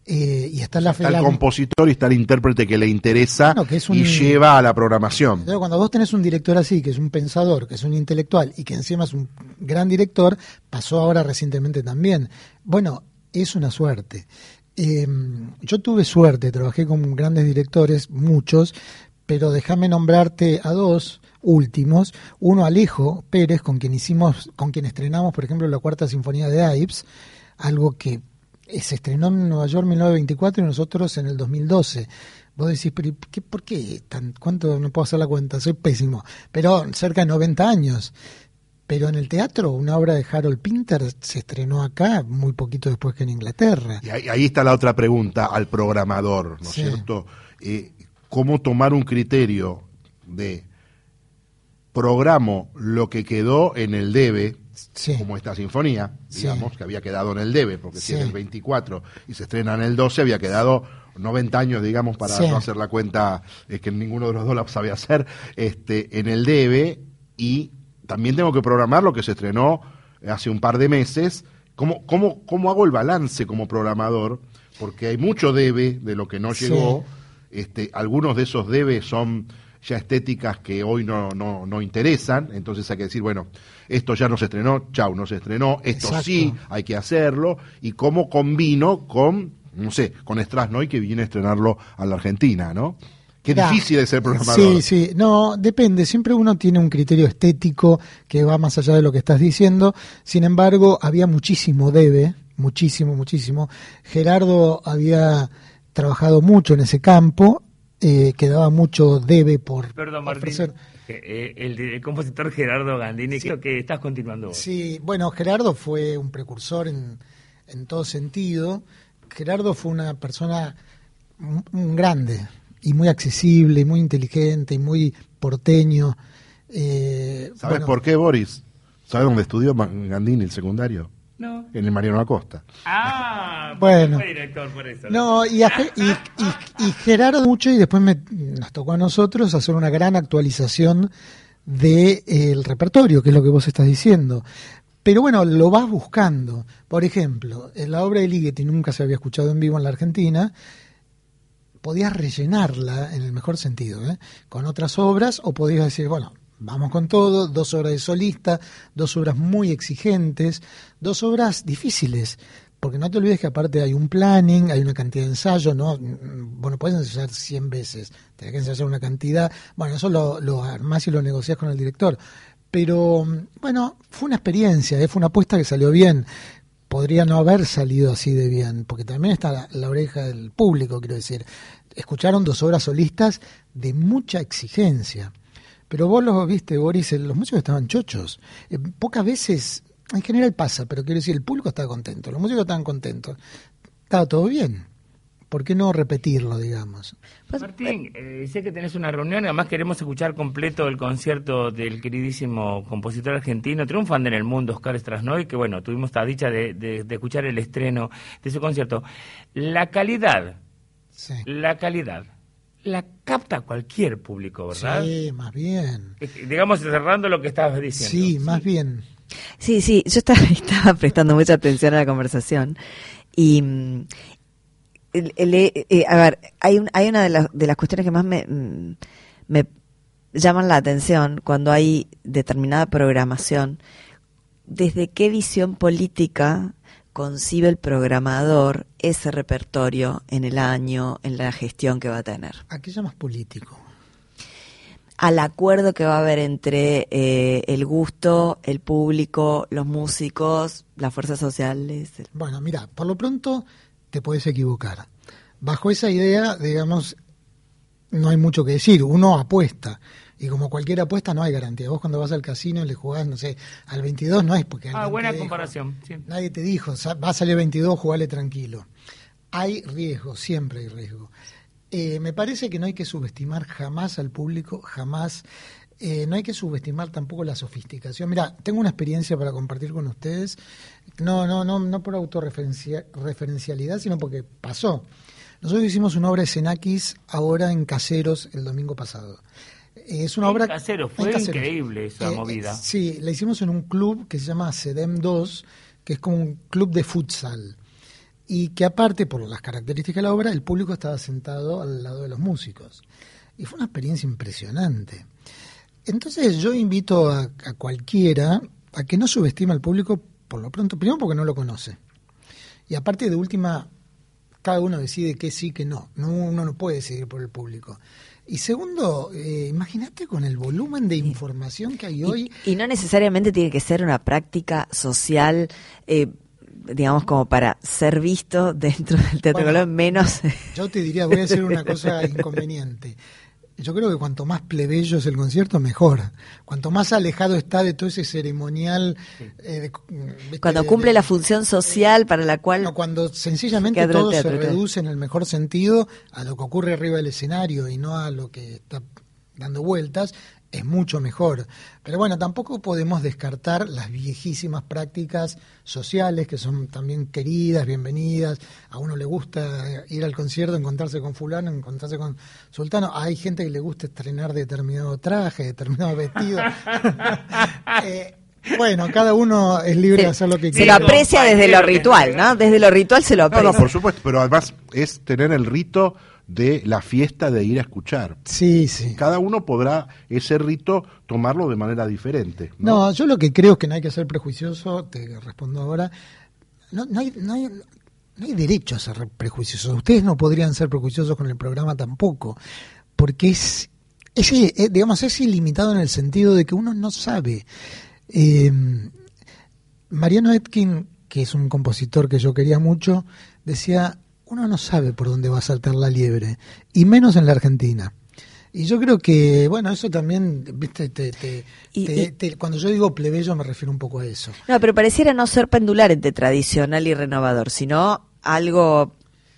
Speaker 6: Eh, y está, la,
Speaker 2: está el
Speaker 6: la,
Speaker 2: compositor y está el intérprete que le interesa,
Speaker 6: bueno, que es un,
Speaker 2: y lleva a la programación.
Speaker 6: Entonces, cuando vos tenés un director así, que es un pensador, que es un intelectual y que encima es un gran director, pasó ahora recientemente también. Bueno, es una suerte. Eh, yo tuve suerte, trabajé con grandes directores, muchos, pero déjame nombrarte a dos últimos. Uno, Alejo Pérez, con quien hicimos, con quien estrenamos, por ejemplo, la Cuarta Sinfonía de Ives, algo que se estrenó en Nueva York en mil novecientos veinticuatro y nosotros en el dos mil doce. Vos decís, ¿pero qué, por qué? Tan, ¿Cuánto? No puedo hacer la cuenta, soy pésimo. Pero cerca de noventa años. Pero en el teatro, una obra de Harold Pinter se estrenó acá muy poquito después que en Inglaterra.
Speaker 2: Y ahí, ahí está la otra pregunta al programador, ¿no es
Speaker 6: Sí.
Speaker 2: cierto? Eh, ¿Cómo tomar un criterio de programo lo que quedó en el debe,
Speaker 6: Sí.
Speaker 2: como esta sinfonía,
Speaker 6: Sí.
Speaker 2: digamos, que había quedado en el debe, porque
Speaker 6: Sí.
Speaker 2: si en el veinticuatro y se estrena en el doce, había quedado noventa años, digamos, para
Speaker 6: Sí.
Speaker 2: no hacer la cuenta eh, que ninguno de los dos la sabía hacer, este, en el debe, y también tengo que programar lo que se estrenó hace un par de meses. ¿Cómo, cómo, cómo hago el balance como programador? Porque hay mucho debe de lo que no
Speaker 6: Sí.
Speaker 2: llegó. Este, algunos de esos debes son ya estéticas que hoy no, no, no interesan, entonces hay que decir, bueno, esto ya no se estrenó, chau, no se estrenó, esto
Speaker 6: Exacto.
Speaker 2: sí, hay que hacerlo, y cómo combino con, no sé, con Strasnoy, que viene a estrenarlo a la Argentina, ¿no? Qué
Speaker 6: Mirá,
Speaker 2: difícil es ser programador.
Speaker 6: Sí, sí, no, depende, siempre uno tiene un criterio estético que va más allá de lo que estás diciendo. Sin embargo, había muchísimo debe, muchísimo, muchísimo. Gerardo había trabajado mucho en ese campo, eh, quedaba mucho debe por
Speaker 4: Perdón, Martín.
Speaker 6: ofrecer.
Speaker 4: Eh, el, el compositor Gerardo Gandini, creo que estás continuando vos.
Speaker 6: Sí, bueno, Gerardo fue un precursor en, en todo sentido. Gerardo fue una persona m- un grande y muy accesible, y muy inteligente y muy porteño. Eh,
Speaker 2: ¿Sabes
Speaker 6: bueno,
Speaker 2: por qué, Boris? ¿Sabes dónde estudió Ma- Gandini el secundario?
Speaker 4: No.
Speaker 2: En el Mariano Acosta.
Speaker 4: Ah,
Speaker 6: Bueno.
Speaker 4: fue director por eso.
Speaker 6: No, y, a Ge- y, y- y Gerardo mucho, y después me, nos tocó a nosotros hacer una gran actualización del repertorio, que es lo que vos estás diciendo. Pero bueno, lo vas buscando. Por ejemplo, en la obra de Ligeti nunca se había escuchado en vivo en la Argentina. Podías rellenarla, en el mejor sentido, ¿eh? con otras obras, o podías decir, bueno, vamos con todo, dos obras de solista, dos obras muy exigentes, dos obras difíciles, porque no te olvides que aparte hay un planning, hay una cantidad de ensayos, ¿no? Bueno, puedes ensayar cien veces, tenés que ensayar una cantidad, bueno, eso lo, lo armás y lo negociás con el director, pero bueno, fue una experiencia, ¿eh? Fue una apuesta que salió bien. Podría no haber salido así de bien, porque también está la, la oreja del público, quiero decir. Escucharon dos obras solistas de mucha exigencia. Pero vos lo viste, Boris, los músicos estaban chochos. Eh, pocas veces, en general pasa, pero quiero decir, el público estaba contento, los músicos estaban contentos. Estaba todo bien. ¿Por qué no repetirlo, digamos?
Speaker 4: Martín, eh, sé que tenés una reunión, además queremos escuchar completo el concierto del queridísimo compositor argentino, triunfante en el mundo, Oscar Strasnoy, que bueno, tuvimos esta dicha de, de, de escuchar el estreno de su concierto. La calidad,
Speaker 6: Sí.
Speaker 4: la calidad, la capta cualquier público, ¿verdad?
Speaker 6: Sí, más bien.
Speaker 4: Eh, Digamos, cerrando lo que estabas diciendo.
Speaker 6: Sí, más bien.
Speaker 3: Sí, sí, yo estaba, estaba prestando mucha atención a la conversación y mm, el- el- eh, a ver, hay, un- hay una de las, de las cuestiones que más me, mm, me llaman la atención cuando hay determinada programación, desde qué visión política concibe el programador ese repertorio en el año, en la gestión que va a tener.
Speaker 6: ¿A qué llamas político?
Speaker 3: Al acuerdo que va a haber entre eh, el gusto, el público, los músicos, las fuerzas sociales. el-
Speaker 6: Bueno, mira, por lo pronto te puedes equivocar. Bajo esa idea, digamos, no hay mucho que decir. Uno apuesta. Y como cualquier apuesta, no hay garantía. Vos cuando vas al casino y le jugás, no sé, al veintidós no es porque
Speaker 4: Ah,
Speaker 6: alguien
Speaker 4: buena
Speaker 6: te dijo.
Speaker 4: comparación. Sí.
Speaker 6: Nadie te dijo, sa- va a salir veintidós, jugale tranquilo. Hay riesgo, siempre hay riesgo. Eh, me parece que no hay que subestimar jamás al público, jamás. Eh, no hay que subestimar tampoco la sofisticación. Mira, tengo una experiencia para compartir con ustedes. No, no, no, no por autorreferencialidad, sino porque pasó. Nosotros hicimos una obra de Xenakis ahora en Caseros el domingo pasado. Es una
Speaker 4: En
Speaker 6: obra
Speaker 4: Caseros, fue
Speaker 6: en Caseros.
Speaker 4: increíble esa
Speaker 6: Eh,
Speaker 4: movida.
Speaker 6: Sí, la hicimos en un club que se llama SEDEM dos, que es como un club de futsal. y que aparte, por las características de la obra, el público estaba sentado al lado de los músicos. Y fue una experiencia impresionante. Entonces yo invito a, a cualquiera a que no subestime al público por lo pronto, primero porque no lo conoce. Y aparte, de última, cada uno decide que sí, que no. no uno no puede decidir por el público. Y segundo, eh, imagínate con el volumen de información que hay
Speaker 3: y,
Speaker 6: hoy.
Speaker 3: Y no necesariamente tiene que ser una práctica social, eh, digamos, como para ser visto dentro del Teatro
Speaker 6: Bueno,
Speaker 3: Colón, menos...
Speaker 6: Yo te diría, voy a decir una cosa inconveniente. Yo creo que cuanto más plebeyo es el concierto, mejor. Cuanto más alejado está de todo ese ceremonial. Eh, de,
Speaker 3: cuando
Speaker 6: de,
Speaker 3: cumple
Speaker 6: de,
Speaker 3: la función social para la cual.
Speaker 6: No, cuando sencillamente todo teatro, se reduce en el mejor sentido a lo que ocurre arriba del escenario y no a lo que está dando vueltas, es mucho mejor. Pero bueno, tampoco podemos descartar las viejísimas prácticas sociales que son también queridas, bienvenidas. A uno le gusta ir al concierto, encontrarse con fulano, encontrarse con sultano. Hay gente que le gusta estrenar determinado traje, determinado vestido. eh, bueno, cada uno es libre
Speaker 3: se,
Speaker 6: de hacer lo que
Speaker 3: se
Speaker 6: quiera.
Speaker 3: Se lo aprecia desde lo ritual, ¿no? Desde lo ritual se lo aprecia.
Speaker 2: No, no, por supuesto, pero además es tener el rito de la fiesta de ir a escuchar.
Speaker 6: Sí, sí.
Speaker 2: Cada uno podrá ese rito tomarlo de manera diferente. No,
Speaker 6: no yo lo que creo es que no hay que ser prejuicioso, te respondo ahora, no, no, hay, no, hay, no hay derecho a ser prejuiciosos. Ustedes no podrían ser prejuiciosos con el programa tampoco, porque es, es, es digamos, es ilimitado en el sentido de que uno no sabe. Eh, Mariano Etkin, que es un compositor que yo quería mucho, decía: uno no sabe por dónde va a saltar la liebre, y menos en la Argentina. Y yo creo que, bueno, eso también, viste, te, te,
Speaker 3: y,
Speaker 6: te,
Speaker 3: y,
Speaker 6: te, cuando yo digo plebeyo me refiero un poco a eso.
Speaker 3: No, pero pareciera no ser pendular entre tradicional y renovador, sino algo...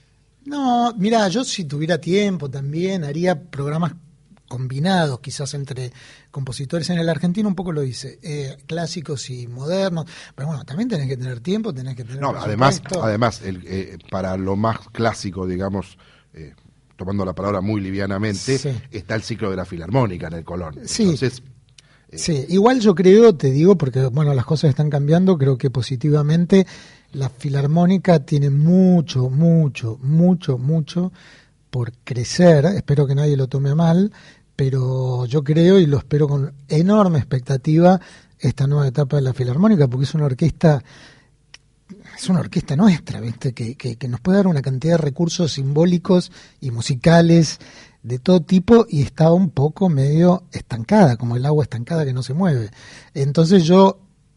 Speaker 6: No, mira, yo si tuviera tiempo también haría programas combinados, quizás entre compositores. En el argentino un poco lo hice, eh, clásicos y modernos, pero bueno, también tenés que tener tiempo, tenés que tener
Speaker 2: no además, además el, eh, para lo más clásico, digamos, eh, tomando la palabra muy livianamente, sí, está el ciclo de la Filarmónica en el Colón.
Speaker 6: Sí.
Speaker 2: Entonces,
Speaker 6: eh, sí, igual yo creo, te digo, porque bueno, las cosas están cambiando, creo que positivamente la Filarmónica tiene mucho, mucho, mucho, mucho por crecer. Espero que nadie lo tome a mal, pero yo creo y lo espero con enorme expectativa esta nueva etapa de la Filarmónica, porque es una orquesta, es una orquesta nuestra, ¿viste? Que, que, que nos puede dar una cantidad de recursos simbólicos y musicales de todo tipo, y está un poco medio estancada, como el agua estancada que no se mueve. Entonces yo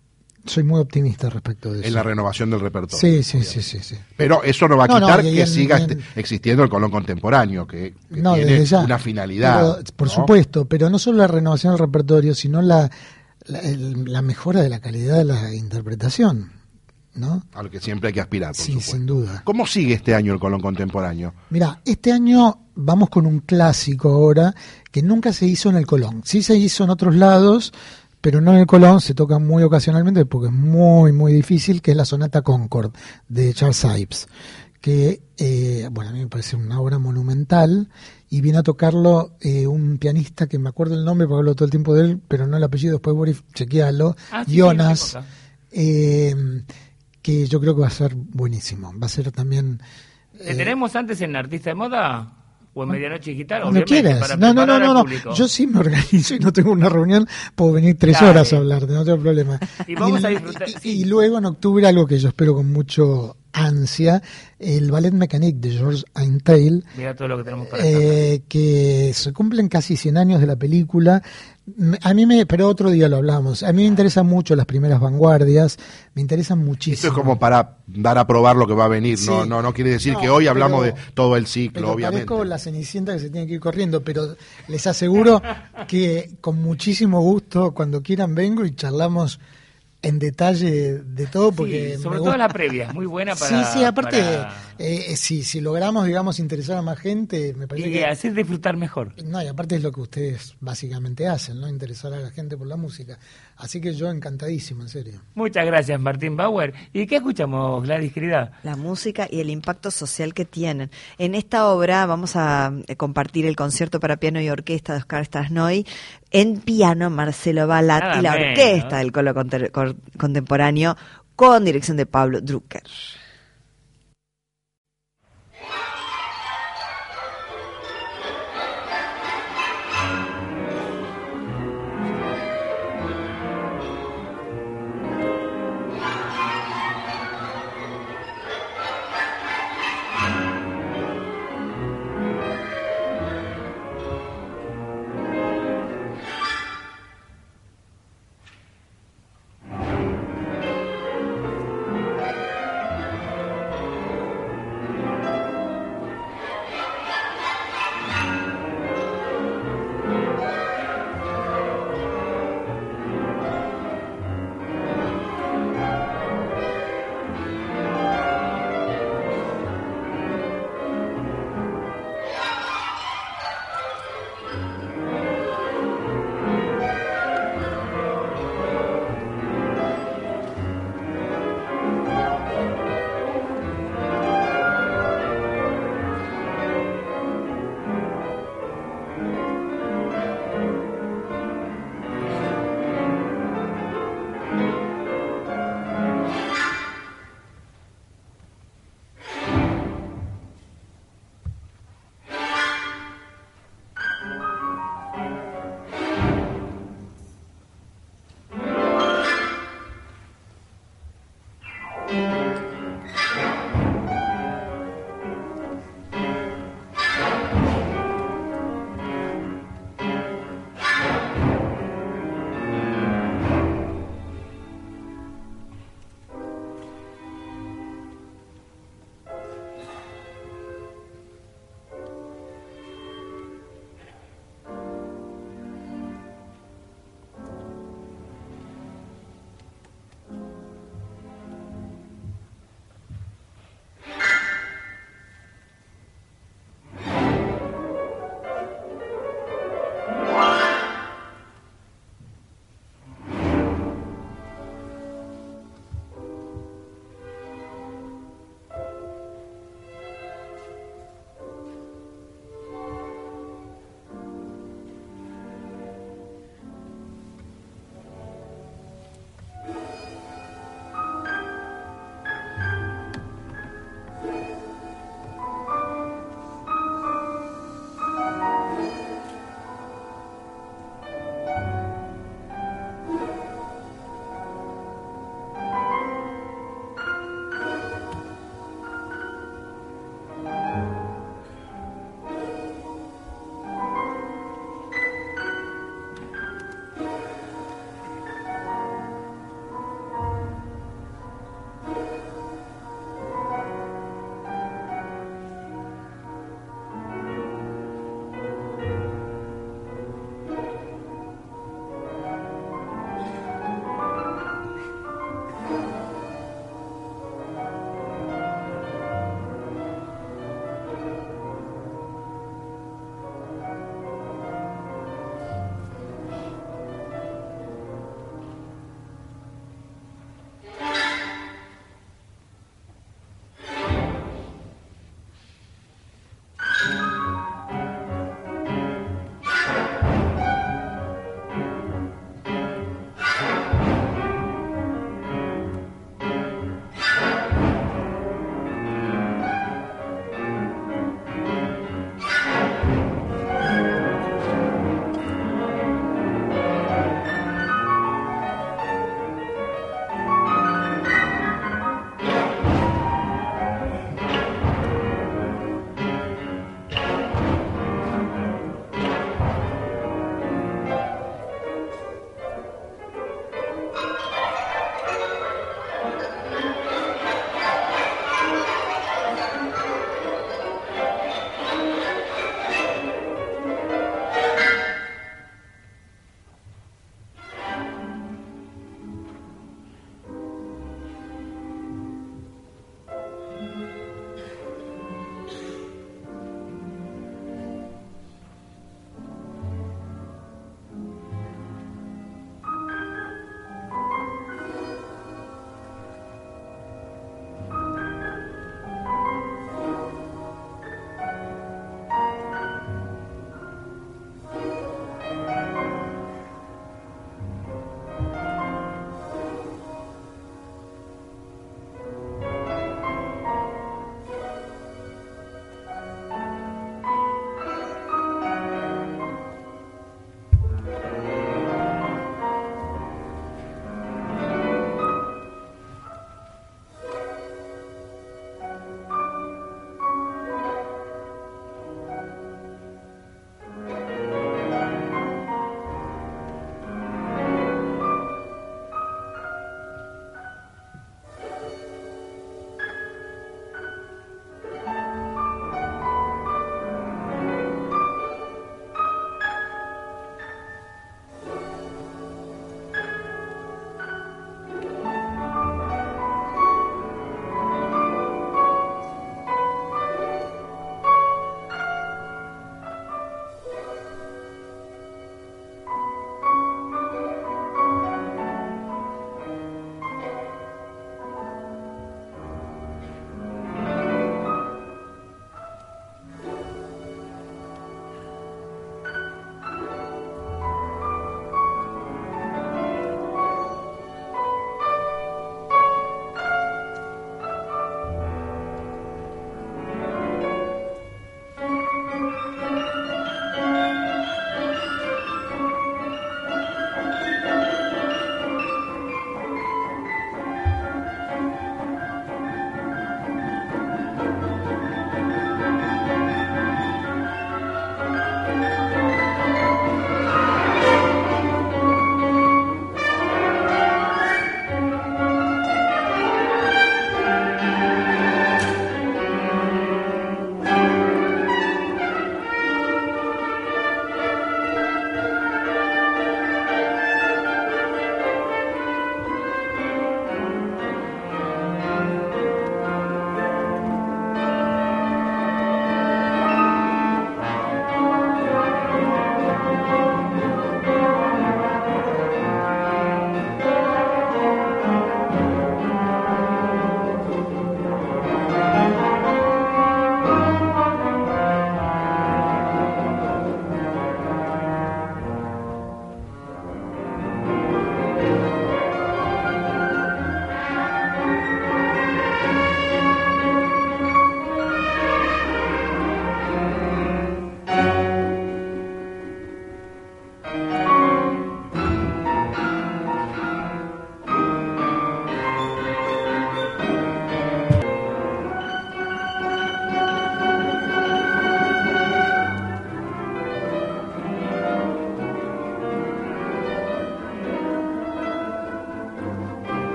Speaker 6: soy muy optimista respecto de eso.
Speaker 2: En la renovación del repertorio.
Speaker 6: Sí, sí, sí, sí, sí.
Speaker 2: Pero eso no va a
Speaker 6: no,
Speaker 2: quitar
Speaker 6: no,
Speaker 2: que
Speaker 6: en,
Speaker 2: siga
Speaker 6: en,
Speaker 2: existiendo el Colón contemporáneo, que, que
Speaker 6: no,
Speaker 2: tiene
Speaker 6: ya,
Speaker 2: una finalidad.
Speaker 6: Pero, por
Speaker 2: ¿no?
Speaker 6: supuesto, pero no solo la renovación del repertorio, sino la, la, el, la mejora de la calidad de la interpretación, ¿no?
Speaker 2: A lo que siempre hay que aspirar, por
Speaker 6: sí,
Speaker 2: supuesto.
Speaker 6: Sin duda.
Speaker 2: ¿Cómo sigue este año el Colón contemporáneo?
Speaker 6: Mira, este año vamos con un clásico ahora que nunca se hizo en el Colón. Sí se hizo en otros lados, pero no en el Colón, se toca muy ocasionalmente porque es muy, muy difícil, que es la Sonata Concord de Charles Ives, que, eh, bueno, a mí me parece una obra monumental, y viene a tocarlo eh, un pianista que me acuerdo el nombre porque hablo todo el tiempo de él, pero no el apellido, después Boris, chequealo,
Speaker 4: ah, sí,
Speaker 6: Jonas,
Speaker 4: sí,
Speaker 6: eh, que yo creo que va a ser buenísimo, va a ser también...
Speaker 4: ¿Te eh, tenemos antes en Artista de Moda? ¿O en Medianoche Digital?
Speaker 6: Cuando quieras.
Speaker 4: Para
Speaker 6: no, no, no, no, no.
Speaker 4: Público.
Speaker 6: Yo sí me organizo y no tengo una reunión, puedo venir tres
Speaker 4: Dale.
Speaker 6: horas a hablarte, no tengo problema.
Speaker 4: Y vamos
Speaker 6: y,
Speaker 4: a disfrutar.
Speaker 6: Y,
Speaker 4: sí.
Speaker 6: y luego en octubre, algo que yo espero con mucho ansia, el Ballet Mécanique de Georges Aintel.
Speaker 4: Mira todo lo que tenemos para
Speaker 6: eh, que se cumplen casi cien años de la película. A mí me, pero otro día lo hablamos. A mí me interesan mucho las primeras vanguardias, me interesan muchísimo.
Speaker 2: Esto es como para dar a probar lo que va a venir, sí. no, no, no quiere decir no, que hoy hablamos pero, de todo el ciclo,
Speaker 6: pero
Speaker 2: obviamente.
Speaker 6: Parezco la Cenicienta que se tiene que ir corriendo, pero les aseguro que con muchísimo gusto, cuando quieran vengo y charlamos en detalle de todo, porque
Speaker 4: sí, sobre
Speaker 6: me
Speaker 4: todo
Speaker 6: gusta.
Speaker 4: La previa, muy buena para...
Speaker 6: Sí, sí, aparte,
Speaker 4: para...
Speaker 6: eh, si, si logramos, digamos, interesar a más gente, me parece
Speaker 4: y
Speaker 6: que...
Speaker 4: hacer disfrutar mejor.
Speaker 6: No, y aparte es lo que ustedes básicamente hacen, ¿no? Interesar a la gente por la música. Así que yo encantadísimo, en serio.
Speaker 4: Muchas gracias, Martín Bauer. ¿Y qué escuchamos, Gladys, querida?
Speaker 3: La música y el impacto social que tienen. En esta obra vamos a compartir el concierto para piano y orquesta de Oscar Strasnoy, en piano Marcelo Balat Nada y la menos. Orquesta del Colón Contemporáneo con dirección de Pablo Drucker.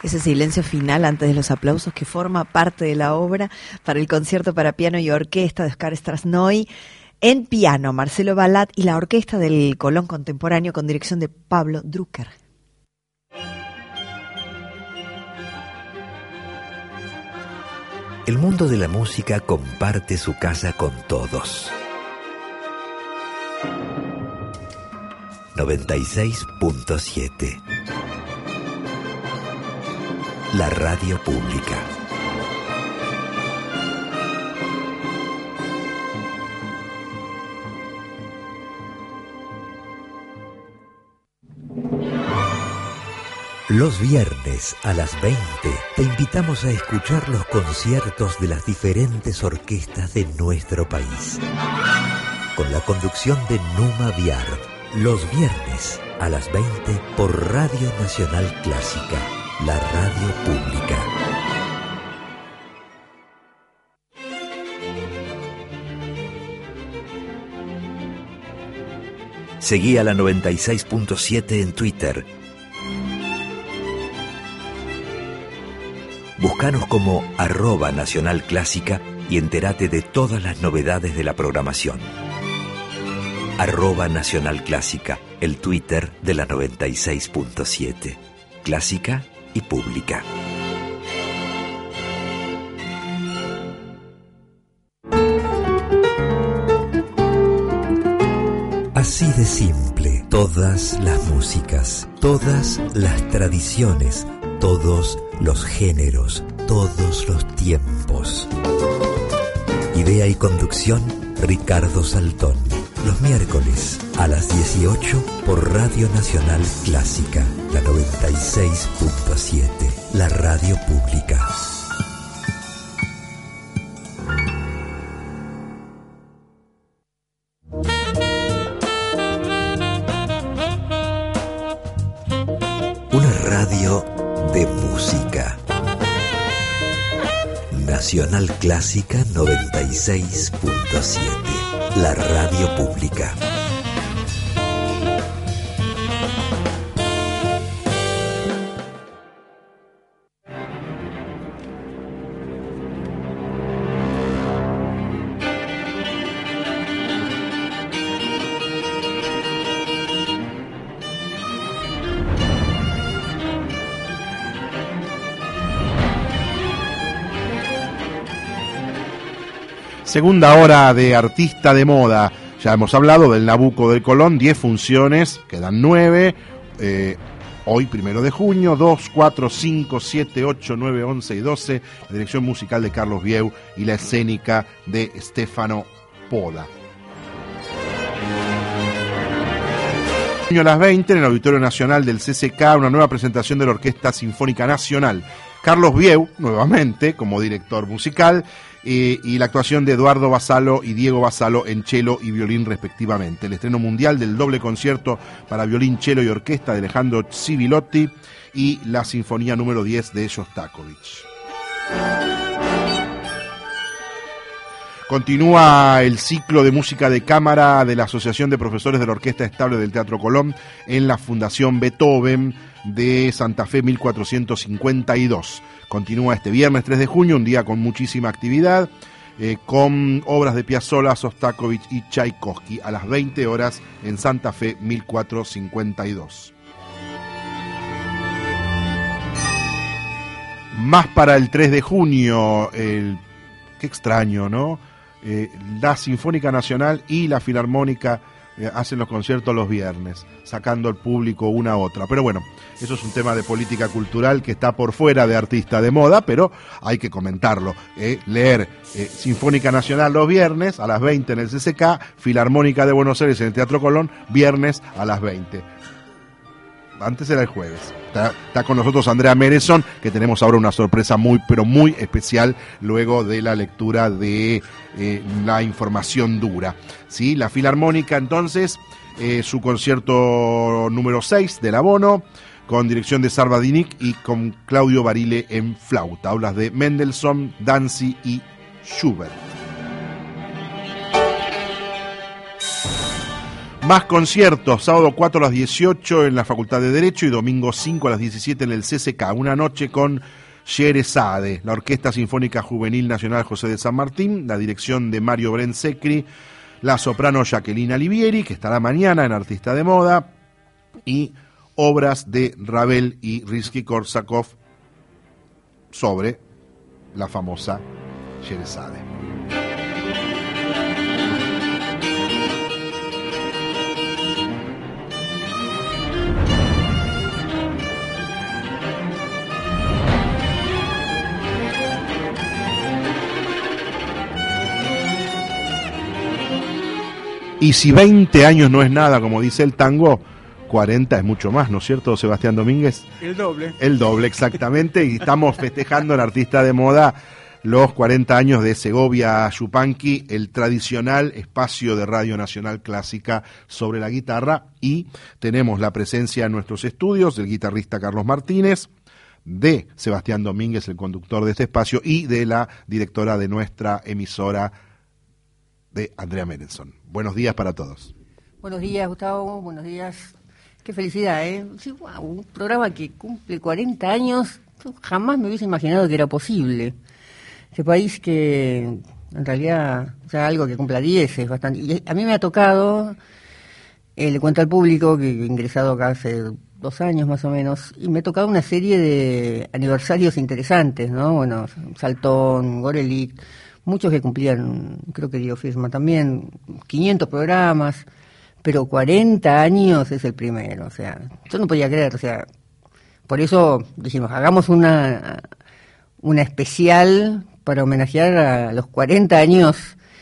Speaker 3: ese silencio final antes de los aplausos que forma parte de la obra para el concierto para piano y orquesta de Oscar Strasnoy. En piano, Marcelo Balat y la orquesta del Colón Contemporáneo con dirección de Pablo Drucker.
Speaker 1: El mundo de la música comparte su casa con todos. noventa y seis punto siete. La radio pública. Los viernes a las veinte te invitamos a escuchar los conciertos de las diferentes orquestas de nuestro país. Con la conducción de Numa Viar, los viernes a las veinte por Radio Nacional Clásica, la radio pública. Seguí a la noventa y seis punto siete en Twitter. Búscanos como arroba Nacional Clásica y entérate de todas las novedades de la programación. Arroba Nacional Clásica, el Twitter de la noventa y seis punto siete. Clásica y pública. Así de simple, todas las músicas, todas las tradiciones, todos los géneros, todos los tiempos. Idea y conducción, Ricardo Saltón. Los miércoles a las dieciocho por Radio Nacional Clásica, la noventa y seis punto siete, la radio pública. Una radio de música. Nacional Clásica noventa y seis punto siete, la radio pública.
Speaker 2: Segunda hora de Artista de Moda. Ya hemos hablado del Nabucco del Colón, diez funciones, quedan nueve. Eh, hoy, primero de junio, dos, cuatro, cinco, siete, ocho, nueve, once y doce. La dirección musical de Carlos Vieu y la escénica de Stefano Poda. A las veinte, en el Auditorio Nacional del C C K, una nueva presentación de la Orquesta Sinfónica Nacional. Carlos Vieu, nuevamente, como director musical, eh, y la actuación de Eduardo Basalo y Diego Basalo en cello y violín respectivamente. El estreno mundial del doble concierto para violín, cello y orquesta de Alejandro Civilotti y la Sinfonía número diez de Shostakovich. Continúa el ciclo de música de cámara de la Asociación de Profesores de la Orquesta Estable del Teatro Colón en la Fundación Beethoven de Santa Fe mil cuatrocientos cincuenta y dos. Continúa este viernes tres de junio, un día con muchísima actividad, eh, con obras de Piazzolla, Shostakovich y Tchaikovsky a las veinte horas en Santa Fe mil cuatrocientos cincuenta y dos. Más para el tres de junio, el, qué extraño, ¿no? Eh, la Sinfónica Nacional y la Filarmónica eh, hacen los conciertos los viernes, sacando al público una a otra. Pero bueno, eso es un tema de política cultural que está por fuera de Artista de Moda, pero hay que comentarlo. Eh, leer eh, Sinfónica Nacional los viernes a las veinte en el C C K, Filarmónica de Buenos Aires en el Teatro Colón, viernes a las veinte. Antes era el jueves. Está, está con nosotros Andrea Merezón, que tenemos ahora una sorpresa muy, pero muy especial luego de la lectura de eh, la información dura. ¿Sí? La Filarmónica, entonces, eh, su concierto número seis del Abono, con dirección de Sarvadinik y con Claudio Barile en flauta. Hablas de Mendelssohn, Danzi y Schubert. Más conciertos, sábado cuatro a las dieciocho en la Facultad de Derecho y domingo cinco a las diecisiete en el C C K. Una noche con Sherezade, la Orquesta Sinfónica Juvenil Nacional José de San Martín, la dirección de Mario Brensecri, la soprano Jacqueline Alivieri, que estará mañana en Artista de Moda, y obras de Ravel y Rimsky-Korsakov sobre la famosa Sherezade. Y si veinte años no es nada, como dice el tango, cuarenta es mucho más, ¿no es cierto, Sebastián Domínguez?
Speaker 7: El doble.
Speaker 2: El doble, exactamente, y estamos festejando en Artista de Moda los cuarenta años de Segovia Yupanqui, el tradicional espacio de Radio Nacional Clásica sobre la guitarra, y tenemos la presencia en nuestros estudios del guitarrista Carlos Martínez, de Sebastián Domínguez, el conductor de este espacio, y de la directora de nuestra emisora, de Andrea Merenson. Buenos días para todos.
Speaker 8: Buenos días, Gustavo, buenos días. Qué felicidad, ¿eh? Sí, wow, un programa que cumple cuarenta años, yo jamás me hubiese imaginado que era posible. Este país que en realidad ya algo que cumpla diez es bastante. Y a mí me ha tocado, eh, le cuento al público que he ingresado acá hace dos años más o menos, y me ha tocado una serie de aniversarios interesantes, ¿no? Bueno, Saltón, Gorelick, muchos que cumplían, creo que Diego Fiesma también, quinientos programas, pero cuarenta años es el primero, o sea, yo no podía creer, o sea, por eso dijimos, hagamos una, una especial para homenajear a los cuarenta años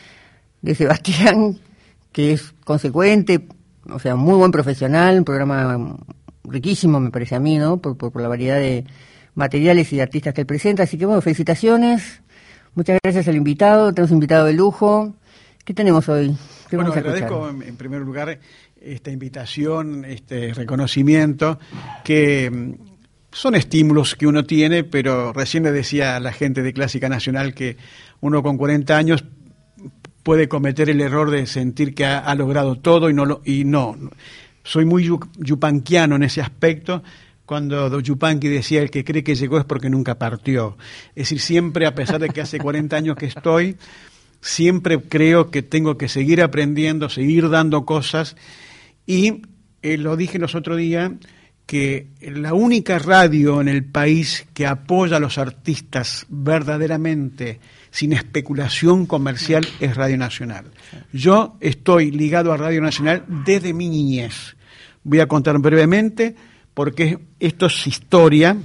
Speaker 8: de Sebastián, que es consecuente, o sea, muy buen profesional, un programa riquísimo me parece a mí, ¿no? Por, por, por la variedad de materiales y de artistas que él presenta, así que bueno, felicitaciones. Muchas gracias al invitado, tenemos un invitado de lujo. ¿Qué tenemos hoy? ¿Qué
Speaker 7: bueno,
Speaker 8: vamos a
Speaker 7: agradezco en, en primer lugar esta invitación, este reconocimiento, que mm, son estímulos que uno tiene, pero recién le decía a la gente de Clásica Nacional que uno con cuarenta años puede cometer el error de sentir que ha, ha logrado todo y no, lo, y no. Soy muy yu, yupanquiano en ese aspecto. Cuando Yupanqui decía, el que cree que llegó es porque nunca partió. Es decir, siempre, a pesar de que hace cuarenta años que estoy, siempre creo que tengo que seguir aprendiendo, seguir dando cosas. Y eh, lo dije los otros días, que la única radio en el país que apoya a los artistas verdaderamente, sin especulación comercial, es Radio Nacional. Yo estoy ligado a Radio Nacional desde mi niñez. Voy a contar brevemente, porque esto es historia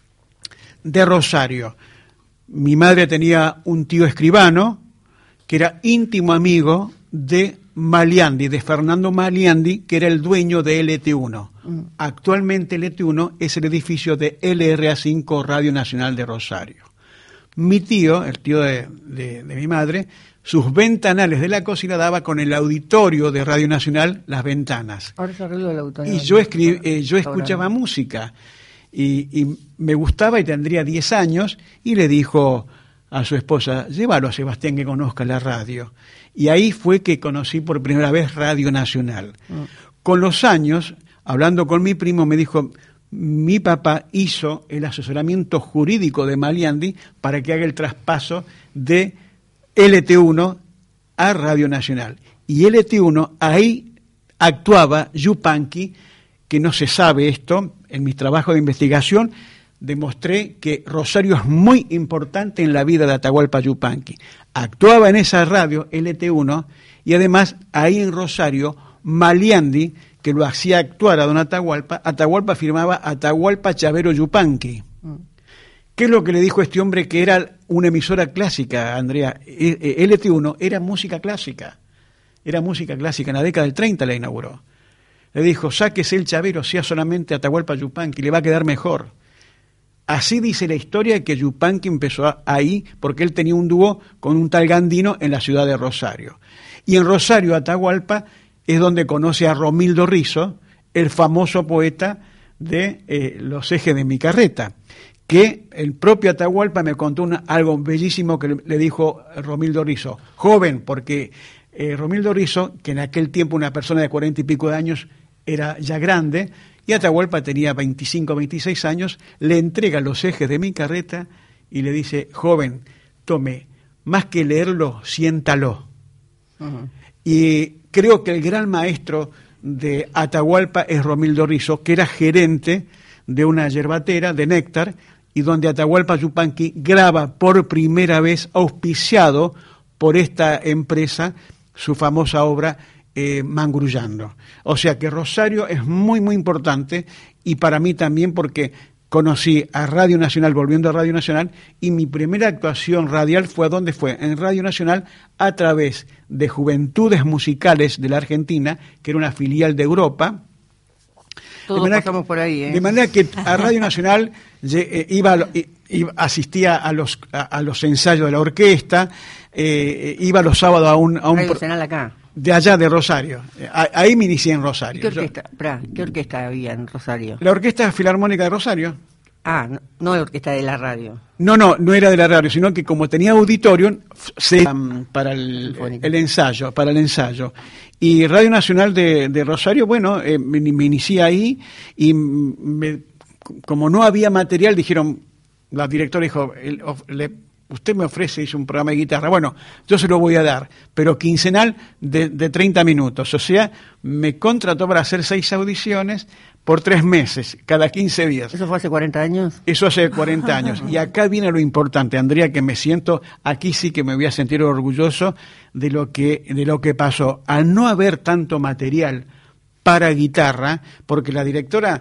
Speaker 7: de Rosario. Mi madre tenía un tío escribano que era íntimo amigo de Maliandi, de Fernando Maliandi, que era el dueño de L T uno. Mm. Actualmente L T uno es el edificio de L R A cinco Radio Nacional de Rosario. Mi tío, el tío de, de, de mi madre, sus ventanales de la cocina daba con el auditorio de Radio Nacional, las ventanas.
Speaker 8: Ahora se arregló el auditorio.
Speaker 7: Y yo, escribí, eh, yo escuchaba música y, y me gustaba y tendría diez años, y le dijo a su esposa, llévalo a Sebastián que conozca la radio. Y ahí fue que conocí por primera vez Radio Nacional. Mm. Con los años, hablando con mi primo, me dijo, mi papá hizo el asesoramiento jurídico de Maliandi para que haga el traspaso de L T uno a Radio Nacional. Y L T uno, ahí actuaba Yupanqui, que no se sabe esto, en mis trabajos de investigación demostré que Rosario es muy importante en la vida de Atahualpa Yupanqui. Actuaba en esa radio, L T uno, y además ahí en Rosario, Maliandi, que lo hacía actuar a don Atahualpa, Atahualpa firmaba Atahualpa Chavero Yupanqui. Mm. ¿Qué es lo que le dijo este hombre que era una emisora clásica, Andrea? L T uno era música clásica. Era música clásica, en la década del treinta la inauguró. Le dijo, sáquese el Chavero, sea solamente Atahualpa Yupanqui, le va a quedar mejor. Así dice la historia que Yupanqui empezó ahí, porque él tenía un dúo con un tal Gandino en la ciudad de Rosario. Y en Rosario, Atahualpa, es donde conoce a Romildo Rizzo, el famoso poeta de eh, Los ejes de mi carreta, que el propio Atahualpa me contó una, algo bellísimo que le, le dijo Romildo Rizzo, joven, porque eh, Romildo Rizzo, que en aquel tiempo una persona de cuarenta y pico de años era ya grande, y Atahualpa tenía veinticinco, veintiséis años, le entrega los ejes de mi carreta y le dice, joven, tome, más que leerlo, siéntalo. Uh-huh. Y creo que el gran maestro de Atahualpa es Romildo Rizzo, que era gerente de una yerbatera de néctar, y donde Atahualpa Yupanqui graba por primera vez, auspiciado por esta empresa, su famosa obra eh, Mangurullando. O sea que Rosario es muy, muy importante, y para mí también porque conocí a Radio Nacional, volviendo a Radio Nacional, y mi primera actuación radial fue, ¿a dónde fue? En Radio Nacional, a través de Juventudes Musicales de la Argentina, que era una filial de Europa.
Speaker 8: Todos pasamos que, por ahí, ¿eh?
Speaker 7: De manera que a Radio Nacional eh, iba, iba, asistía a los, a, a los ensayos de la orquesta, eh, iba los sábados a un... A un
Speaker 8: Radio Nacional acá.
Speaker 7: De allá, de Rosario. Ahí me inicié en Rosario.
Speaker 8: ¿Qué orquesta, Yo, pra, ¿Qué orquesta había en Rosario?
Speaker 7: La Orquesta Filarmónica de Rosario.
Speaker 8: Ah, no, no la orquesta de la radio.
Speaker 7: No, no, no era de la radio, sino que como tenía auditorio, se, um, para el, el ensayo, para el ensayo. Y Radio Nacional de, de Rosario, bueno, eh, me, me inicié ahí, y me, como no había material, dijeron, la directora dijo, el, le, usted me ofrece, hizo un programa de guitarra, bueno, yo se lo voy a dar, pero quincenal de, de treinta minutos, o sea, me contrató para hacer seis audiciones por tres meses, cada quince días.
Speaker 8: ¿Eso fue hace cuarenta años?
Speaker 7: Eso hace cuarenta años. Y acá viene lo importante, Andrea, que me siento, aquí sí que me voy a sentir orgulloso de lo que, de lo que pasó. Al no haber tanto material para guitarra, porque la directora,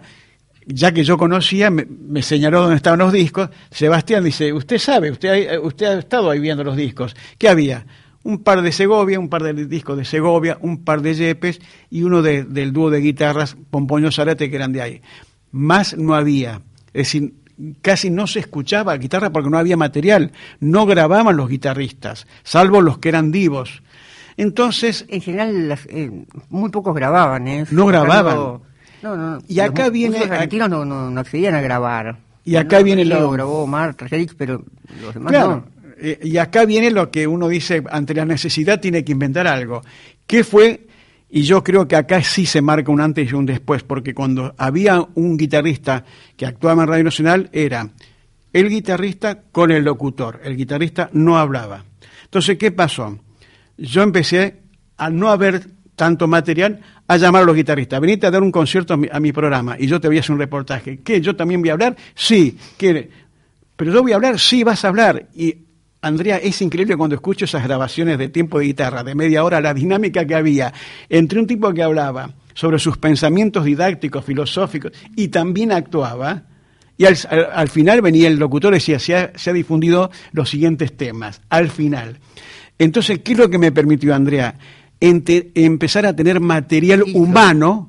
Speaker 7: ya que yo conocía, me, me señaló dónde estaban los discos. Sebastián dice, usted sabe, usted ha, usted ha estado ahí viendo los discos. ¿Qué había? Un par de Segovia, un par de discos de Segovia, un par de Yepes y uno de, del dúo de guitarras Pomponio Zárate, que eran de ahí. Más no había. Es decir, casi no se escuchaba guitarra porque no había material. No grababan los guitarristas, salvo los que eran divos. Entonces...
Speaker 8: En general, las, eh, muy pocos grababan, ¿eh?
Speaker 7: No grababan.
Speaker 8: No, no, no.
Speaker 7: Y acá viene...
Speaker 8: Los argentinos no, no, no accedían a grabar.
Speaker 7: Y acá
Speaker 8: no,
Speaker 7: viene
Speaker 8: lo...
Speaker 7: lo...
Speaker 8: grabó Marta, pero los demás
Speaker 7: claro.
Speaker 8: no.
Speaker 7: Y acá viene lo que uno dice, ante la necesidad tiene que inventar algo. ¿Qué fue? Y yo creo que acá sí se marca un antes y un después, porque cuando había un guitarrista que actuaba en Radio Nacional, era el guitarrista con el locutor. El guitarrista no hablaba. Entonces, ¿qué pasó? Yo empecé, al no haber tanto material, a llamar a los guitarristas. Venite a dar un concierto a mi, a mi programa y yo te voy a hacer un reportaje. ¿Qué? ¿Yo también voy a hablar? Sí. ¿Qué? ¿Pero yo voy a hablar? Sí, vas a hablar. Y Andrea, es increíble cuando escucho esas grabaciones de tiempo de guitarra, de media hora, la dinámica que había entre un tipo que hablaba sobre sus pensamientos didácticos, filosóficos, y también actuaba, y al, al, al final venía el locutor y decía, se ha, se ha difundido los siguientes temas, al final. Entonces, ¿qué es lo que me permitió, Andrea? Ente, empezar a tener material humano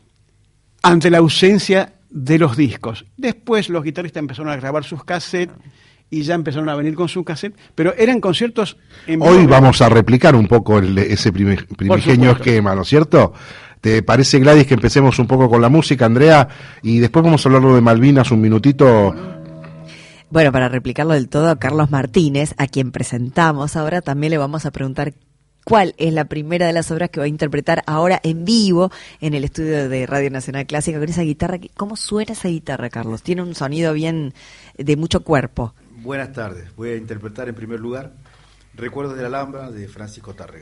Speaker 7: ante la ausencia de los discos. Después los guitarristas empezaron a grabar sus cassettes, y ya empezaron a venir con su cassette, pero eran conciertos en
Speaker 2: Hoy vivo. Vamos a replicar un poco el, ese primi, primigenio esquema, ¿no es cierto? ¿Te parece, Gladys, que empecemos un poco con la música, Andrea? Y después vamos a hablar de Malvinas un minutito.
Speaker 3: Bueno, para replicarlo del todo, a Carlos Martínez, a quien presentamos ahora, también le vamos a preguntar cuál es la primera de las obras que va a interpretar ahora en vivo en el estudio de Radio Nacional Clásica con esa guitarra. ¿Cómo suena esa guitarra, Carlos? Tiene un sonido bien de mucho cuerpo.
Speaker 9: Buenas tardes. Voy a interpretar en primer lugar Recuerdos de la Alhambra de Francisco Tárrega.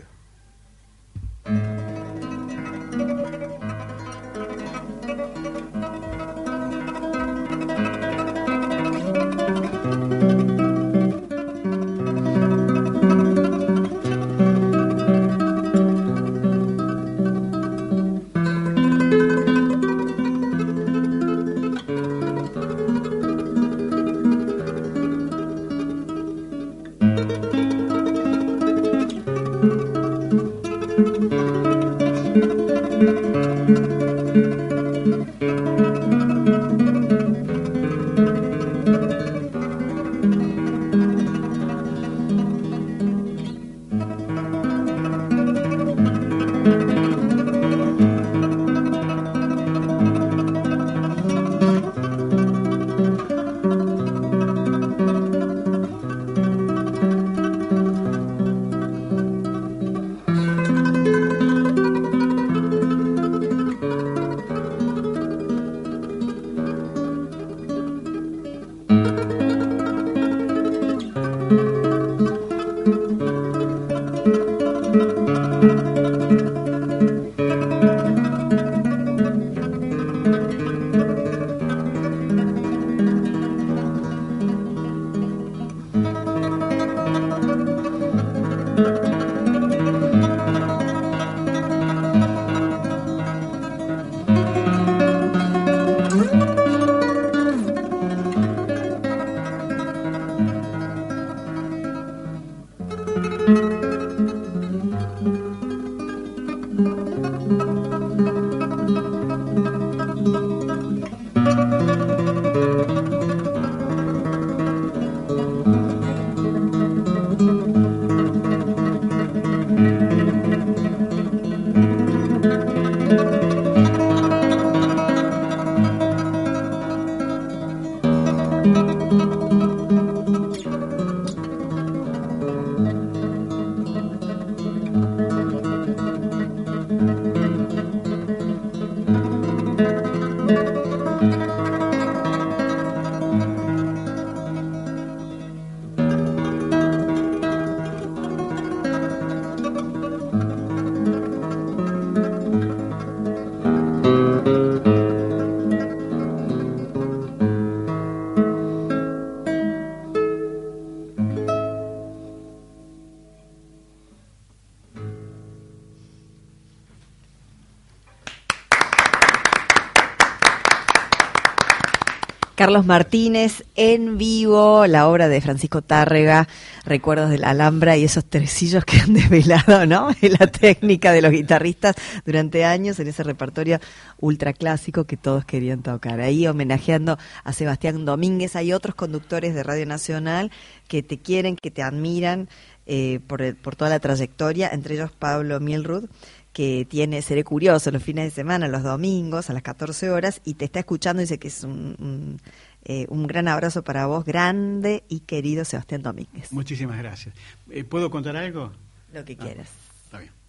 Speaker 3: Carlos Martínez en vivo, la obra de Francisco Tárrega, Recuerdos de la Alhambra, y esos tresillos que han desvelado, ¿no? La técnica de los guitarristas durante años en ese repertorio ultraclásico que todos querían tocar. Ahí homenajeando a Sebastián Domínguez. Hay otros conductores de Radio Nacional que te quieren, que te admiran eh, por, el, por toda la trayectoria, entre ellos Pablo Milrud, que tiene Seré Curioso los fines de semana, los domingos a las catorce horas, y te está escuchando y dice que es un, un, eh, un gran abrazo para vos, grande y querido Sebastián Domínguez.
Speaker 7: Muchísimas gracias. Eh, ¿Puedo contar algo?
Speaker 3: Lo que quieras.
Speaker 7: Ah, está bien.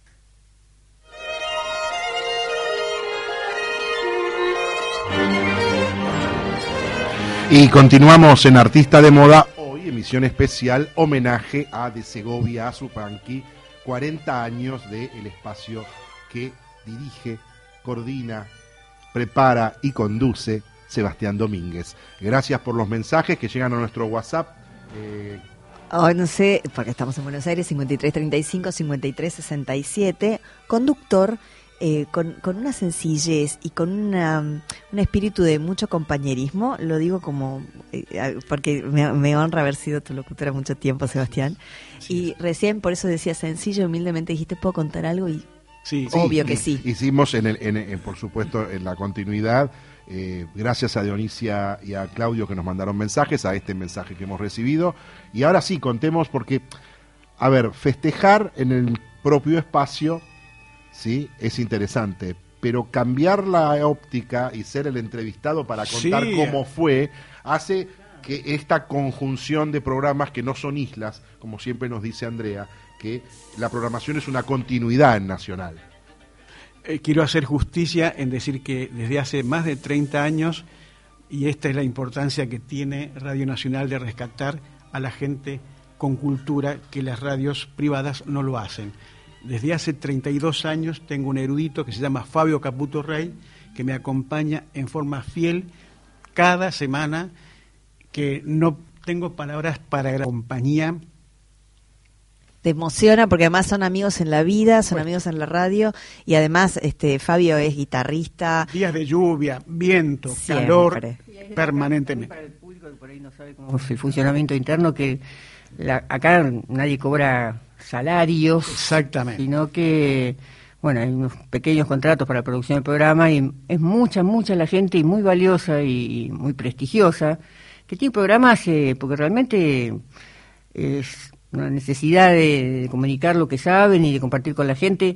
Speaker 2: Y continuamos en Artista de Moda, hoy emisión especial, homenaje a De Segovia Zupanqui, cuarenta años del espacio que dirige, coordina, prepara y conduce Sebastián Domínguez. Gracias por los mensajes que llegan a nuestro WhatsApp. Eh...
Speaker 3: Oh, no sé, porque estamos en Buenos Aires, cincuenta y tres treinta y cinco, cincuenta y tres sesenta y siete, conductor, eh, con, con una sencillez y con una, un espíritu de mucho compañerismo, lo digo como, eh, porque me, me honra haber sido tu locutora mucho tiempo, Sebastián. Y recién por eso decía sencillo, humildemente dijiste, ¿puedo contar algo? Y
Speaker 7: sí,
Speaker 3: obvio
Speaker 2: sí,
Speaker 3: que sí.
Speaker 2: Hicimos, en el, en, en, por supuesto, en la continuidad, eh, gracias a Dionisia y a Claudio que nos mandaron mensajes, a este mensaje que hemos recibido. Y ahora sí, contemos porque, a ver, festejar en el propio espacio, sí, es interesante, pero cambiar la óptica y ser el entrevistado para contar
Speaker 7: sí.
Speaker 2: cómo fue, hace que esta conjunción de programas que no son islas, como siempre nos dice Andrea, que la programación es una continuidad en Nacional.
Speaker 7: Eh, quiero hacer justicia en decir que desde hace más de treinta años, y esta es la importancia que tiene Radio Nacional de rescatar a la gente con cultura, que las radios privadas no lo hacen. Desde hace treinta y dos años tengo un erudito que se llama Fabio Caputo Rey, que me acompaña en forma fiel cada semana, que no tengo palabras para la compañía.
Speaker 3: Te emociona porque además son amigos en la vida, son bueno. amigos en la radio, y además este Fabio es guitarrista.
Speaker 7: Días de lluvia, viento, siempre. Calor, permanentemente.
Speaker 8: Para el público que por ahí no sabe cómo es el funcionamiento interno, que la, acá nadie cobra salarios,
Speaker 7: exactamente,
Speaker 8: sino que, bueno, hay unos pequeños contratos para la producción del programa, y es mucha, mucha la gente, y muy valiosa y muy prestigiosa, que tiene programas, eh, porque realmente es una necesidad de, de comunicar lo que saben y de compartir con la gente,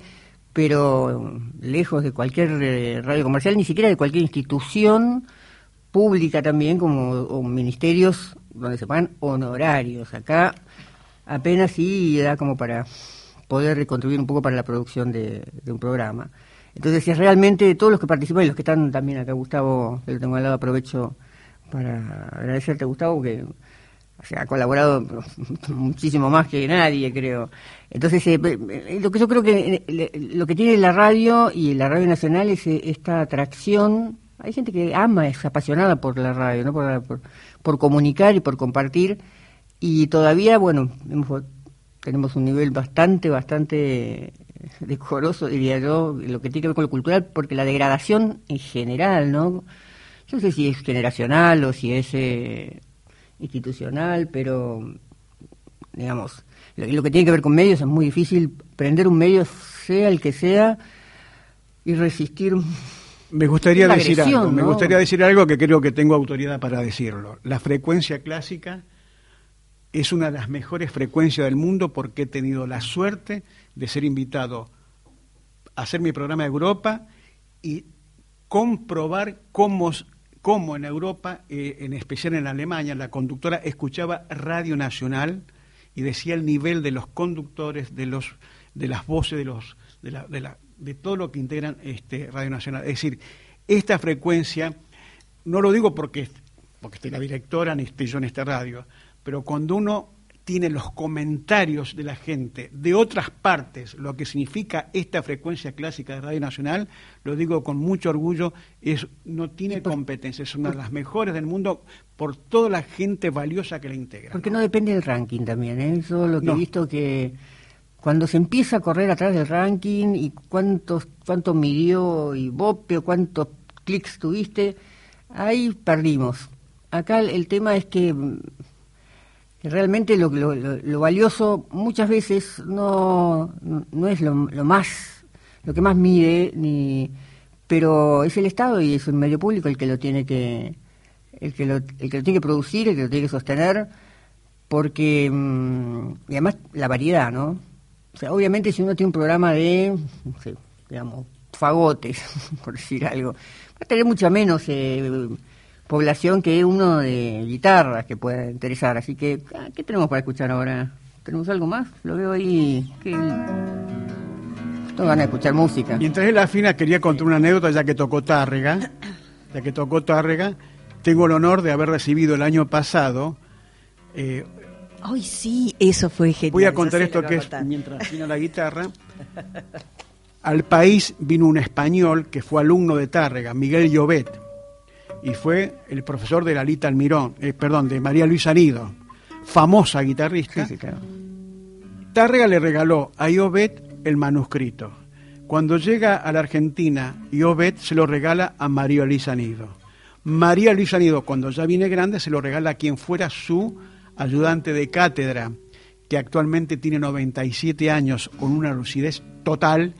Speaker 8: pero lejos de cualquier eh, radio comercial, ni siquiera de cualquier institución pública también, como o ministerios donde se pagan honorarios. Acá apenas sí da como para poder contribuir un poco para la producción de, de un programa. Entonces, si es realmente todos los que participan y los que están también acá, Gustavo, que lo tengo al lado, aprovecho para agradecerte, Gustavo, que o sea, ha colaborado muchísimo más que nadie, creo. Entonces, eh, lo que yo creo que eh, lo que tiene la radio y la Radio Nacional es eh, esta atracción. Hay gente que ama, es apasionada por la radio, ¿no? Por, por, por comunicar y por compartir. Y todavía, bueno, hemos, tenemos un nivel bastante, bastante decoroso, diría yo, lo que tiene que ver con lo cultural, porque la degradación en general, ¿no? Yo no sé si es generacional o si es eh, institucional, pero, digamos, lo, lo que tiene que ver con medios es muy difícil prender un medio, sea el que sea, y resistir.
Speaker 7: Me gustaría
Speaker 8: la
Speaker 7: decir
Speaker 8: agresión,
Speaker 7: algo, me
Speaker 8: ¿no?
Speaker 7: gustaría decir algo que creo que tengo autoridad para decirlo. La frecuencia clásica es una de las mejores frecuencias del mundo, porque he tenido la suerte de ser invitado a hacer mi programa de Europa y comprobar cómo, cómo en Europa, eh, en especial en Alemania, la conductora escuchaba Radio Nacional y decía el nivel de los conductores, de los de las voces, de los de la, de la de todo lo que integran este Radio Nacional. Es decir, esta frecuencia, no lo digo porque, porque esté la directora ni esté yo en esta radio, pero cuando uno tiene los comentarios de la gente de otras partes, lo que significa esta frecuencia clásica de Radio Nacional, lo digo con mucho orgullo, es no tiene competencia, es una de las mejores del mundo por toda la gente valiosa que la integra.
Speaker 8: Porque no, no depende del ranking también, ¿eh? Eso es lo que
Speaker 7: no.
Speaker 8: he visto, que cuando se empieza a correr atrás del ranking y cuántos cuánto midió Ibope o cuántos clics tuviste, ahí perdimos. Acá el, el tema es que, que realmente lo, lo, lo, lo valioso muchas veces no, no es lo, lo más, lo que más mide, ni, pero es el Estado y es un medio público el que lo tiene que, el que lo, el que lo tiene que producir, el que lo tiene que sostener, porque, y además la variedad, ¿no? O sea, obviamente si uno tiene un programa de, no sé, digamos, fagotes, por decir algo, va a tener mucha menos eh, población que uno de guitarras que pueda interesar. Así que, ¿qué tenemos para escuchar ahora? ¿Tenemos algo más? Lo veo ahí que... Tengo ganas de escuchar música.
Speaker 7: Mientras él afina, quería contar una anécdota, ya que tocó Tárrega, ya que tocó Tárrega, tengo el honor de haber recibido el año pasado... Eh,
Speaker 3: Ay, sí, eso fue genial.
Speaker 7: Voy a contar esto que es, mientras afina la guitarra. Al país vino un español que fue alumno de Tárrega, Miguel Llobet, y fue el profesor de Lalita Almirón, eh, perdón, de María Luisa Nido, famosa guitarrista.
Speaker 8: Sí, sí, claro.
Speaker 7: Tárrega le regaló a Llobet el manuscrito. Cuando llega a la Argentina, Llobet se lo regala a María Luisa Nido. María Luisa Nido, cuando ya viene grande, se lo regala a quien fuera su ayudante de cátedra, que actualmente tiene noventa y siete años, con una lucidez total,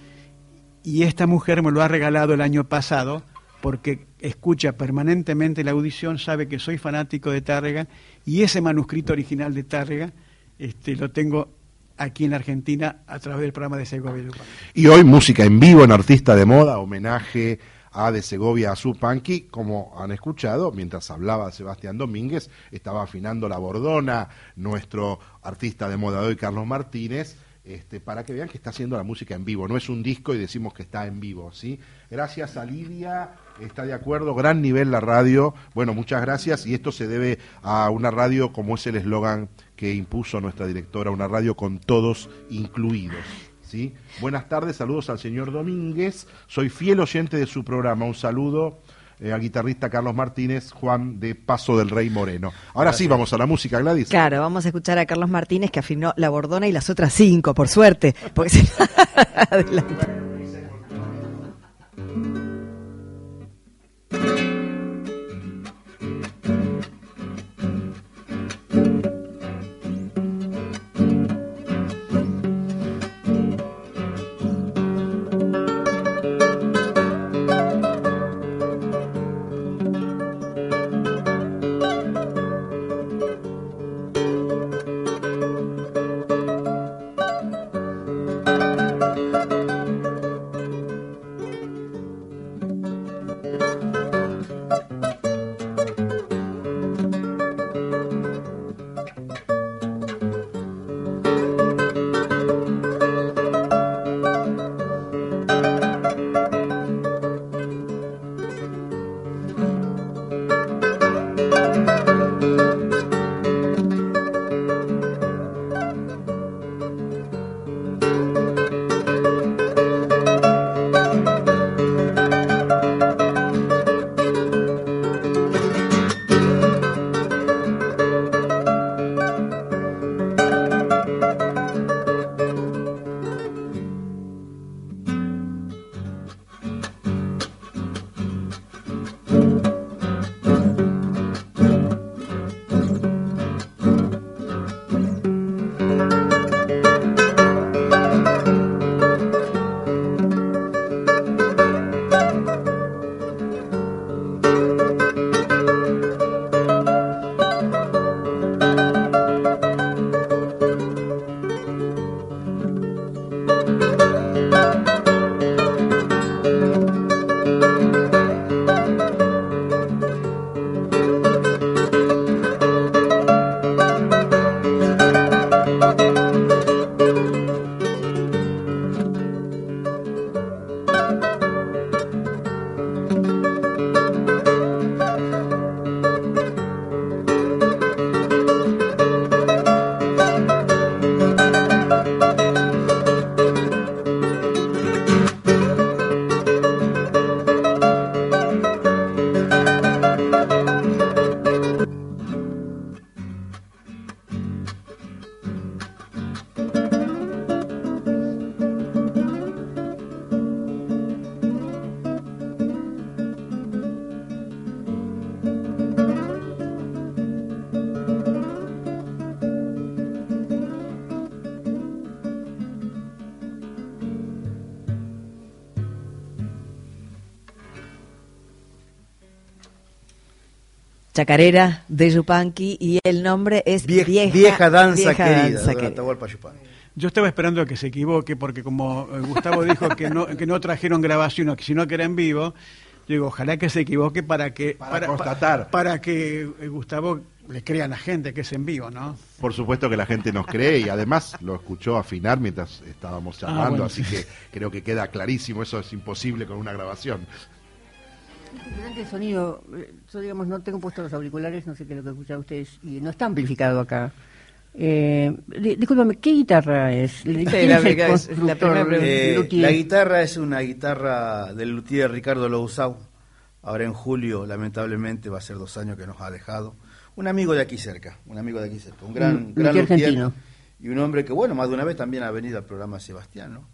Speaker 7: y esta mujer me lo ha regalado el año pasado, porque escucha permanentemente la audición, sabe que soy fanático de Tárrega, y ese manuscrito original de Tárrega este, lo tengo aquí en Argentina a través del programa de Segovia.
Speaker 2: Y hoy música en vivo en Artista de Moda, homenaje a de Segovia a Yupanqui, como han escuchado, mientras hablaba Sebastián Domínguez, estaba afinando la bordona, nuestro artista de moda de hoy, Carlos Martínez, este, para que vean que está haciendo la música en vivo, no es un disco y decimos que está en vivo, ¿sí? Gracias a Lidia, está de acuerdo, gran nivel la radio, bueno, muchas gracias, y esto se debe a una radio como es el eslogan que impuso nuestra directora, una radio con todos incluidos. ¿Sí? Buenas tardes, saludos al señor Domínguez, soy fiel oyente de su programa, un saludo eh, al guitarrista Carlos Martínez, Juan de Paso del Rey Moreno. Ahora Gracias. Sí, vamos a la música, Gladys.
Speaker 3: Claro, vamos a escuchar a Carlos Martínez, que afinó la bordona y las otras cinco, por suerte, porque se... Adelante. Chacarera de Yupanqui, y el nombre es
Speaker 9: Vie-
Speaker 3: Vieja,
Speaker 9: vieja danza
Speaker 3: Vieja
Speaker 9: querida,
Speaker 3: Danza
Speaker 9: de
Speaker 3: Querida.
Speaker 9: Atahualpa Yupanqui.
Speaker 7: Yo estaba esperando a que se equivoque, porque como eh, Gustavo dijo que no, que no trajeron grabación, sino que era en vivo, yo digo, ojalá que se equivoque para que
Speaker 2: Para constatar.
Speaker 7: pa- para que eh, Gustavo le crea a la gente que es en vivo, ¿no?
Speaker 2: Por supuesto que la gente nos cree y además lo escuchó afinar mientras estábamos charlando,
Speaker 7: Ah, bueno,
Speaker 2: así
Speaker 7: sí.
Speaker 2: que creo que queda clarísimo, eso es imposible con una grabación.
Speaker 8: Impresionante el sonido. Yo, digamos, no tengo puestos los auriculares, no sé qué es lo que escuchan ustedes, y no está amplificado acá. Eh, di- discúlpame, ¿qué guitarra es? ¿Quién
Speaker 3: Sí,
Speaker 8: es
Speaker 3: la-
Speaker 8: el
Speaker 3: la-
Speaker 8: constructor?
Speaker 3: la primera pregunta.
Speaker 9: Eh,
Speaker 8: Luthier?
Speaker 9: la guitarra es una guitarra del luthier Ricardo Lousau. Ahora en julio, lamentablemente, va a ser dos años que nos ha dejado. Un amigo de aquí cerca, un amigo de aquí cerca, un gran,
Speaker 8: Un
Speaker 9: gran
Speaker 8: luthier
Speaker 9: luthier
Speaker 8: argentino.
Speaker 9: y un hombre que, bueno, más de una vez también ha venido al programa Sebastián, ¿no?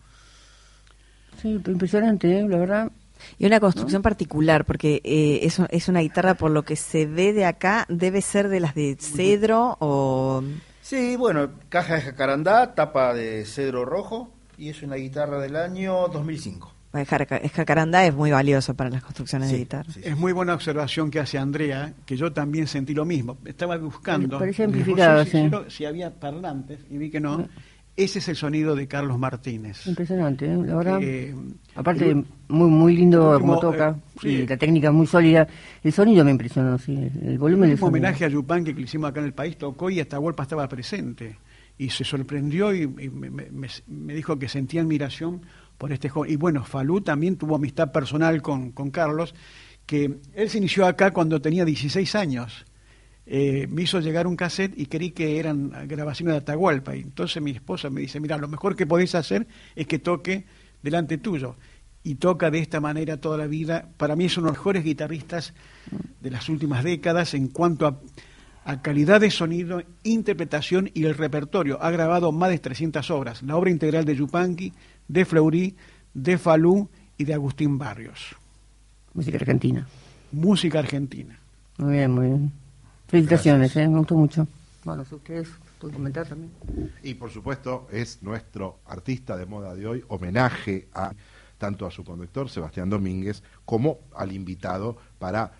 Speaker 8: Sí, impresionante, ¿eh? La verdad.
Speaker 3: Y una construcción particular, porque eh, es, un- es una guitarra, por lo que se ve de acá, debe ser de las de cedro o...
Speaker 9: Sí, bueno, caja de jacarandá, tapa de cedro rojo y es una guitarra del año dos mil cinco.
Speaker 3: Es jaca- es jacarandá, es muy valioso para las construcciones
Speaker 9: Sí,
Speaker 3: de guitarra.
Speaker 9: sí.
Speaker 7: Es muy buena observación que hace Andrea, que yo también sentí lo mismo. Estaba buscando
Speaker 8: Parecía
Speaker 7: digo,
Speaker 8: amplificado,
Speaker 7: si,
Speaker 8: sí.
Speaker 7: si- si había parlantes y vi que no. Ese es el sonido de Carlos Martínez.
Speaker 8: Impresionante, ¿eh? La verdad.
Speaker 7: Que,
Speaker 8: Aparte,
Speaker 7: el-
Speaker 8: muy muy lindo
Speaker 7: el último,
Speaker 8: como toca,
Speaker 7: eh, sí.
Speaker 8: y la técnica es muy sólida. El sonido me impresionó, sí, el volumen
Speaker 7: El
Speaker 8: del
Speaker 7: último
Speaker 8: sonido.
Speaker 7: homenaje a Yupanqui que le hicimos acá en el país tocó y Atahualpa estaba presente. Y se sorprendió y, y me, me- me- me dijo que sentía admiración por este joven. Y bueno, Falú también tuvo amistad personal con, con Carlos, que él se inició acá cuando tenía dieciséis años. Eh, me hizo llegar un cassette y creí que eran grabaciones de Atahualpa. Y entonces mi esposa me dice, mira, lo mejor que podés hacer es que toque delante tuyo. Y toca de esta manera toda la vida. Para mí es uno de los mejores guitarristas de las últimas décadas en cuanto a, a calidad de sonido, interpretación y el repertorio. Ha grabado más de trescientas obras. La obra integral de Yupanqui, de Fleury, de Falú y de Agustín Barrios.
Speaker 8: Música argentina.
Speaker 7: Música argentina.
Speaker 8: Muy bien, muy bien. Felicitaciones, ¿eh? Me gustó mucho. Bueno, si ustedes pueden comentar también.
Speaker 2: Y por supuesto es nuestro artista de moda de hoy, homenaje a tanto a su conductor Sebastián Domínguez como al invitado para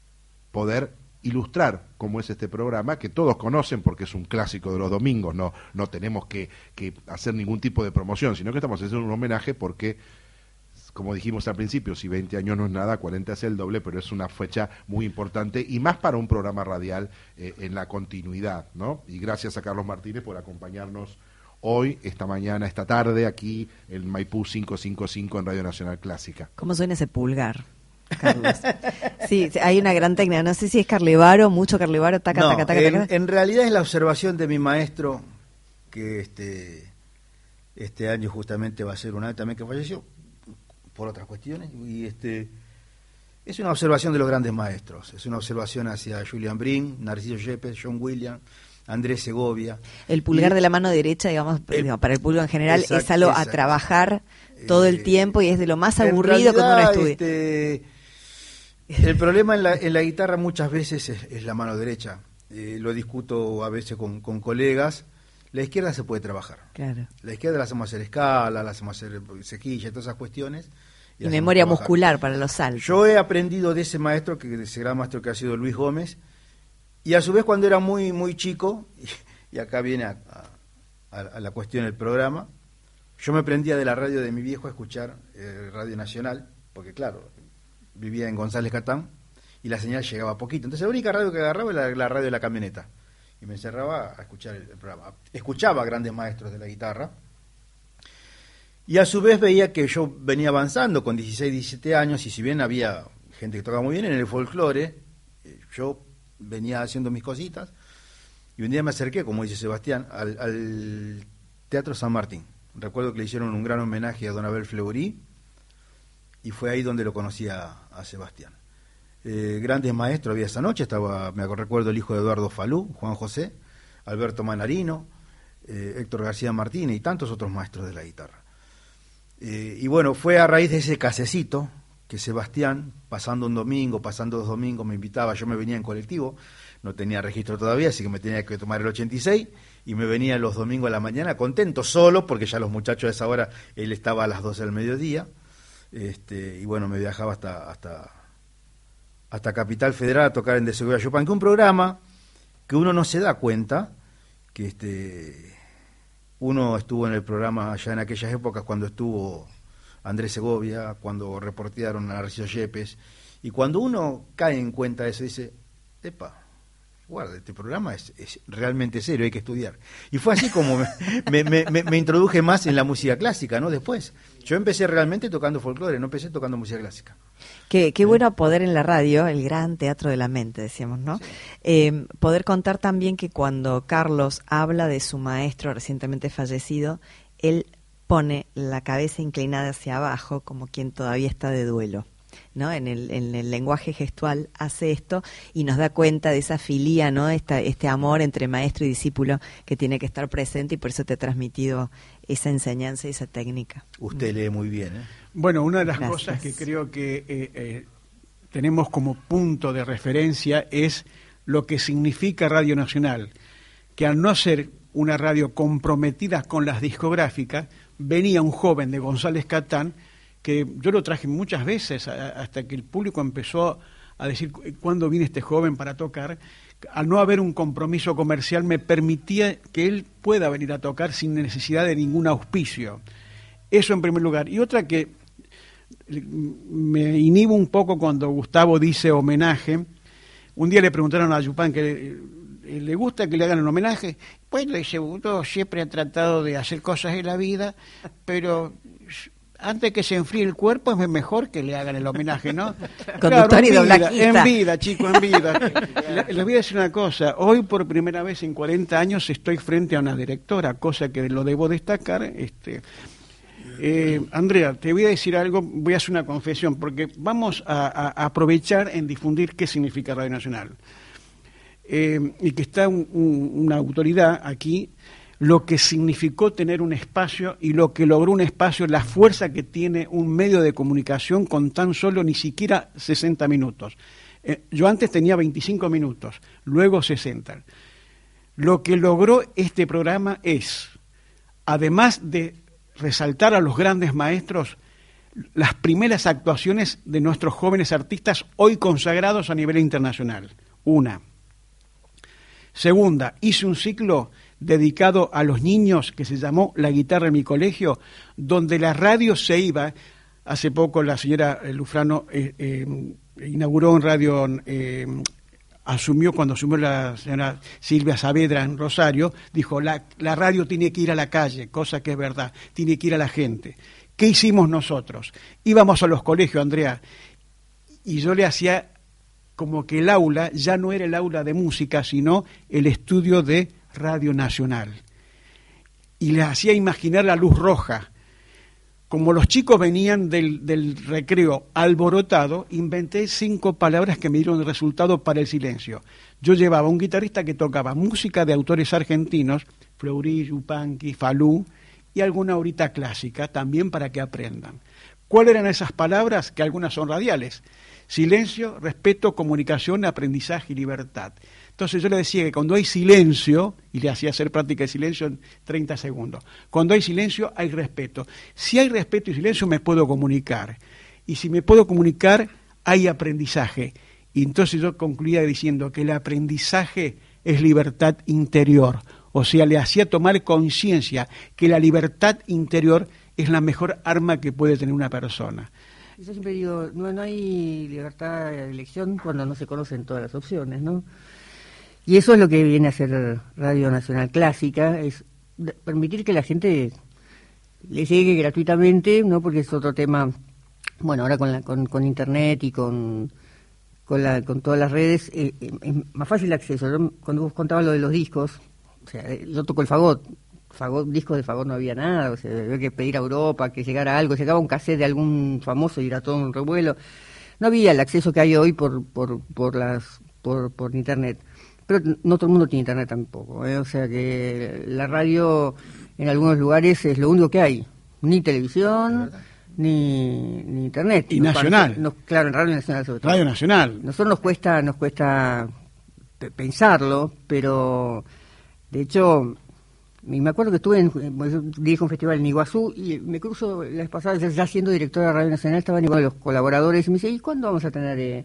Speaker 2: poder ilustrar cómo es este programa que todos conocen porque es un clásico de los domingos, no, no tenemos que, que hacer ningún tipo de promoción, sino que estamos haciendo un homenaje porque, como dijimos al principio, si veinte años no es nada, cuarenta es el doble, pero es una fecha muy importante y más para un programa radial eh, en la continuidad, ¿no? Y gracias a Carlos Martínez por acompañarnos hoy, esta mañana, esta tarde, aquí en Maipú quinientos cincuenta y cinco en Radio Nacional Clásica.
Speaker 3: ¿Cómo suena ese pulgar, Carlos? Sí, hay una gran técnica, no sé si es carlevaro, mucho carlevaro, taca,
Speaker 9: No,
Speaker 3: taca, taca,
Speaker 9: en,
Speaker 3: taca.
Speaker 9: en realidad es la observación de mi maestro, que este, este año justamente va a ser un año también que falleció, por otras cuestiones, y este es una observación de los grandes maestros, es una observación hacia Julian Brin, Narciso Yepes, John Williams, Andrés Segovia.
Speaker 3: El pulgar
Speaker 9: Y-
Speaker 3: de la mano derecha, digamos,
Speaker 9: El-
Speaker 3: digo, para el público en general,
Speaker 9: Exacto,
Speaker 3: es algo a
Speaker 9: exacto.
Speaker 3: trabajar todo el
Speaker 9: Eh,
Speaker 3: tiempo y es de lo más
Speaker 9: En
Speaker 3: aburrido cuando uno
Speaker 9: realidad,
Speaker 3: estudia.
Speaker 9: este, el problema en la, en la guitarra muchas veces es, es la mano derecha. Eh, lo discuto a veces con, con colegas. La izquierda se puede trabajar.
Speaker 3: Claro.
Speaker 9: La izquierda la hacemos hacer escala, la hacemos hacer sequilla, todas esas cuestiones.
Speaker 3: Y
Speaker 9: la hacemos
Speaker 3: memoria
Speaker 9: trabajar.
Speaker 3: muscular para los saltos.
Speaker 9: Yo he aprendido de ese maestro, que de ese gran maestro que ha sido Luis Gómez, y a su vez cuando era muy muy chico, y, y acá viene a, a- a la cuestión del programa, yo me prendía de la radio de mi viejo a escuchar eh, Radio Nacional, porque claro, vivía en González Catán, y la señal llegaba poquito. Entonces la única radio que agarraba era la, la radio de la camioneta, y me encerraba a escuchar el, el programa. Escuchaba a grandes maestros de la guitarra, y a su vez veía que yo venía avanzando con dieciséis, diecisiete años, y si bien había gente que tocaba muy bien en el folclore, eh, yo venía haciendo mis cositas, y un día me acerqué, como dice Sebastián, al, al Teatro San Martín. Recuerdo que le hicieron un gran homenaje a Don Abel Fleury, y fue ahí donde lo conocí a, a Sebastián. Eh, grandes maestros había esa noche, estaba, me recuerdo, el hijo de Eduardo Falú, Juan José, Alberto Manarino, eh, Héctor García Martínez y tantos otros maestros de la guitarra. Eh, y bueno, fue a raíz de ese casecito que Sebastián, pasando un domingo, pasando dos domingos, me invitaba. Yo me venía en colectivo, no tenía registro todavía, así que me tenía que tomar el ochenta y seis, y me venía los domingos a la mañana contento, solo, porque ya los muchachos a esa hora, él estaba a las doce del mediodía, este, y bueno, me viajaba hasta, hasta, hasta Capital Federal a tocar en De Segovia Chopin, que un programa que uno no se da cuenta que este uno estuvo en el programa allá en aquellas épocas cuando estuvo Andrés Segovia, cuando reportearon a Narciso Yepes, y cuando uno cae en cuenta de eso dice, epa, guarda, este programa es, es realmente serio, hay que estudiar. Y fue así como me, me, me, me introduje más en la música clásica, ¿no? Después, yo empecé realmente tocando folclore, no empecé tocando música clásica.
Speaker 3: Qué, qué bueno poder en la radio, el gran teatro de la mente, decíamos, ¿no? Sí. Eh, poder contar también que cuando Carlos habla de su maestro recientemente fallecido, él pone la cabeza inclinada hacia abajo como quien todavía está de duelo, ¿no? En el, en el lenguaje gestual hace esto y nos da cuenta de esa filía, ¿no? Esta, este amor entre maestro y discípulo que tiene que estar presente, y por eso te ha transmitido esa enseñanza y esa técnica.
Speaker 9: Usted lee muy bien, ¿eh?
Speaker 7: Bueno, una de las
Speaker 3: Gracias.
Speaker 7: cosas que creo que eh, eh, tenemos como punto de referencia es lo que significa Radio Nacional, que al no ser una radio comprometida con las discográficas, venía un joven de González Catán, que yo lo traje muchas veces hasta que el público empezó a decir ¿cuándo viene este joven para tocar? Al no haber un compromiso comercial me permitía que él pueda venir a tocar sin necesidad de ningún auspicio. Eso en primer lugar. Y otra que me inhibo un poco cuando Gustavo dice homenaje. Un día le preguntaron a Yupan que le, le gusta que le hagan un homenaje. Pues le dice, uno siempre ha tratado de hacer cosas en la vida, pero antes que se enfríe el cuerpo es mejor que le hagan el homenaje, ¿no?
Speaker 3: Conductor
Speaker 7: claro,
Speaker 3: y
Speaker 7: en vida,
Speaker 3: doblajista.
Speaker 7: en vida, chico, en vida. Le, les voy a decir una cosa. Hoy, por primera vez en cuarenta años, estoy frente a una directora, cosa que lo debo destacar. Este, eh, Andrea, te voy a decir algo, voy a hacer una confesión, porque vamos a, a, a aprovechar en difundir qué significa Radio Nacional. Eh, y que está un, un, una autoridad aquí, lo que significó tener un espacio y lo que logró un espacio, la fuerza que tiene un medio de comunicación con tan solo ni siquiera sesenta minutos. Eh, yo antes tenía veinticinco minutos, luego sesenta. Lo que logró este programa es, además de resaltar a los grandes maestros, las primeras actuaciones de nuestros jóvenes artistas hoy consagrados a nivel internacional. Una. Segunda, hice un ciclo dedicado a los niños que se llamó La Guitarra en mi Colegio, donde la radio se iba. Hace poco la señora Lufrano eh, eh, inauguró en radio, eh, asumió cuando asumió la señora Silvia Saavedra en Rosario, dijo la, la radio tiene que ir a la calle, cosa que es verdad, tiene que ir a la gente. ¿Qué hicimos nosotros? Íbamos a los colegios, Andrea, y yo le hacía como que el aula ya no era el aula de música, sino el estudio de Radio Nacional. Y les hacía imaginar la luz roja. Como los chicos venían del, del recreo alborotado, inventé cinco palabras que me dieron el resultado para el silencio. Yo llevaba un guitarrista que tocaba música de autores argentinos, Fleury, Yupanqui, Falú, y alguna horita clásica, también para que aprendan. ¿Cuáles eran esas palabras? Que algunas son radiales. Silencio, respeto, comunicación, aprendizaje y libertad. Entonces yo le decía que cuando hay silencio, y le hacía hacer práctica de silencio en treinta segundos, cuando hay silencio hay respeto. Si hay respeto y silencio me puedo comunicar. Y si me puedo comunicar, hay aprendizaje. Y entonces yo concluía diciendo que el aprendizaje es libertad interior. O sea, le hacía tomar conciencia que la libertad interior es la mejor arma que puede tener una persona.
Speaker 8: Yo siempre digo, no, no hay libertad de elección cuando no se conocen todas las opciones, ¿no? Y eso es lo que viene a hacer Radio Nacional Clásica, es permitir que la gente le llegue gratuitamente, ¿no? Porque es otro tema, bueno, ahora con la, con, con internet y con con, la, con todas las redes, eh, eh, es más fácil el acceso. Yo, cuando vos contabas lo de los discos, o sea, yo toco el fagot, fagot, discos de fagot no había nada, o sea, había que pedir a Europa que llegara algo, llegaba un cassette de algún famoso y era todo un revuelo. No había el acceso que hay hoy por por por las por, por internet. Pero no todo el mundo tiene internet tampoco, ¿eh? O sea que la radio en algunos lugares es lo único que hay, ni televisión, ni, ni internet.
Speaker 7: Y
Speaker 8: nos
Speaker 7: nacional.
Speaker 8: Parece, nos, claro, en Radio Nacional sobre todo.
Speaker 7: Radio Nacional.
Speaker 8: Nosotros nos cuesta, nos cuesta pensarlo, pero de hecho, me acuerdo que estuve en, yo dirijo un festival en Iguazú y me cruzo la vez pasada, ya siendo directora de Radio Nacional, estaba uno de los colaboradores y me dice, ¿y cuándo vamos a tener eh,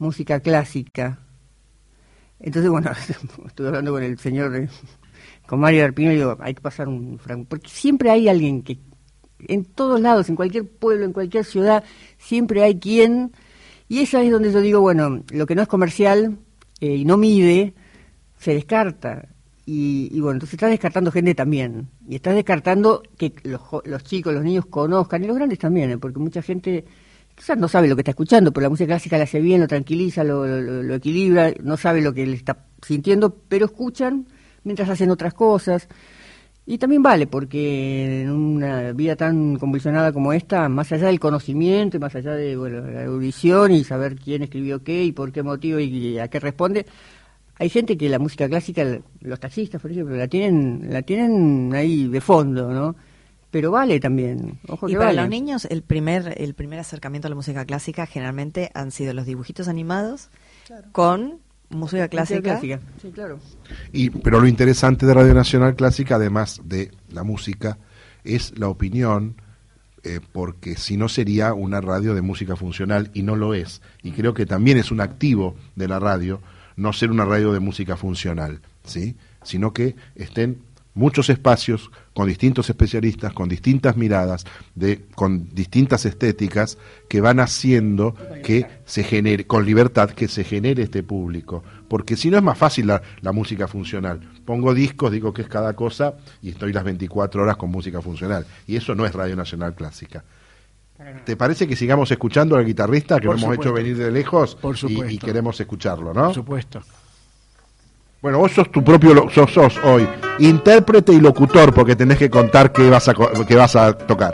Speaker 8: música clásica. Entonces, bueno, estuve hablando con el señor, eh, con Mario Arpino, y digo, hay que pasar un fragmento, porque siempre hay alguien que, en todos lados, en cualquier pueblo, en cualquier ciudad, siempre hay quien, y esa es donde yo digo, bueno, lo que no es comercial eh, y no mide, se descarta. Y, y bueno, entonces estás descartando gente también, y estás descartando que los, los chicos, los niños conozcan, y los grandes también, ¿eh? Porque mucha gente quizás no sabe lo que está escuchando, pero la música clásica la hace bien, lo tranquiliza, lo, lo, lo equilibra, no sabe lo que le está sintiendo, pero escuchan mientras hacen otras cosas. Y también vale, porque en una vida tan convulsionada como esta, más allá del conocimiento, más allá de bueno, la erudición y saber quién escribió qué y por qué motivo y a qué responde, hay gente que la música clásica, los taxistas, por ejemplo, la tienen la tienen ahí de fondo, ¿no? Pero vale también. Ojo que
Speaker 3: y para
Speaker 8: vale.
Speaker 3: los niños, el primer el primer acercamiento a la música clásica generalmente han sido los dibujitos animados, claro, con música clásica.
Speaker 8: Música clásica. Sí, claro.
Speaker 2: Y, pero lo interesante de Radio Nacional Clásica, además de la música, es la opinión, eh, porque si no sería una radio de música funcional, y no lo es. Y creo que también es un activo de la radio no ser una radio de música funcional, ¿sí? Sino que estén muchos espacios con distintos especialistas, con distintas miradas, de, con distintas estéticas que van haciendo que se genere, con libertad, que se genere este público. Porque si no es más fácil la, la música funcional. Pongo discos, digo que es cada cosa y estoy las veinticuatro horas con música funcional. Y eso no es Radio Nacional Clásica. ¿Te parece que sigamos escuchando al guitarrista que lo hemos hecho venir de lejos?
Speaker 7: Por supuesto.
Speaker 2: Y, y queremos escucharlo, ¿no?
Speaker 7: Por supuesto.
Speaker 2: Bueno, vos sos tu propio, lo- sos, sos hoy intérprete y locutor, porque tenés que contar qué vas a, co- qué vas a tocar.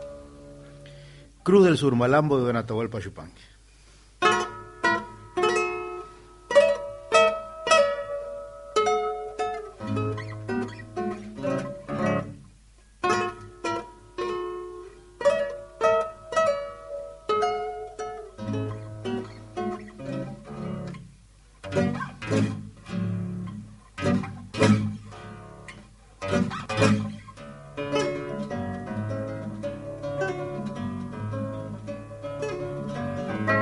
Speaker 9: Cruz del Sur, Malambo de Don Atahualpa Yupanqui.
Speaker 10: Thank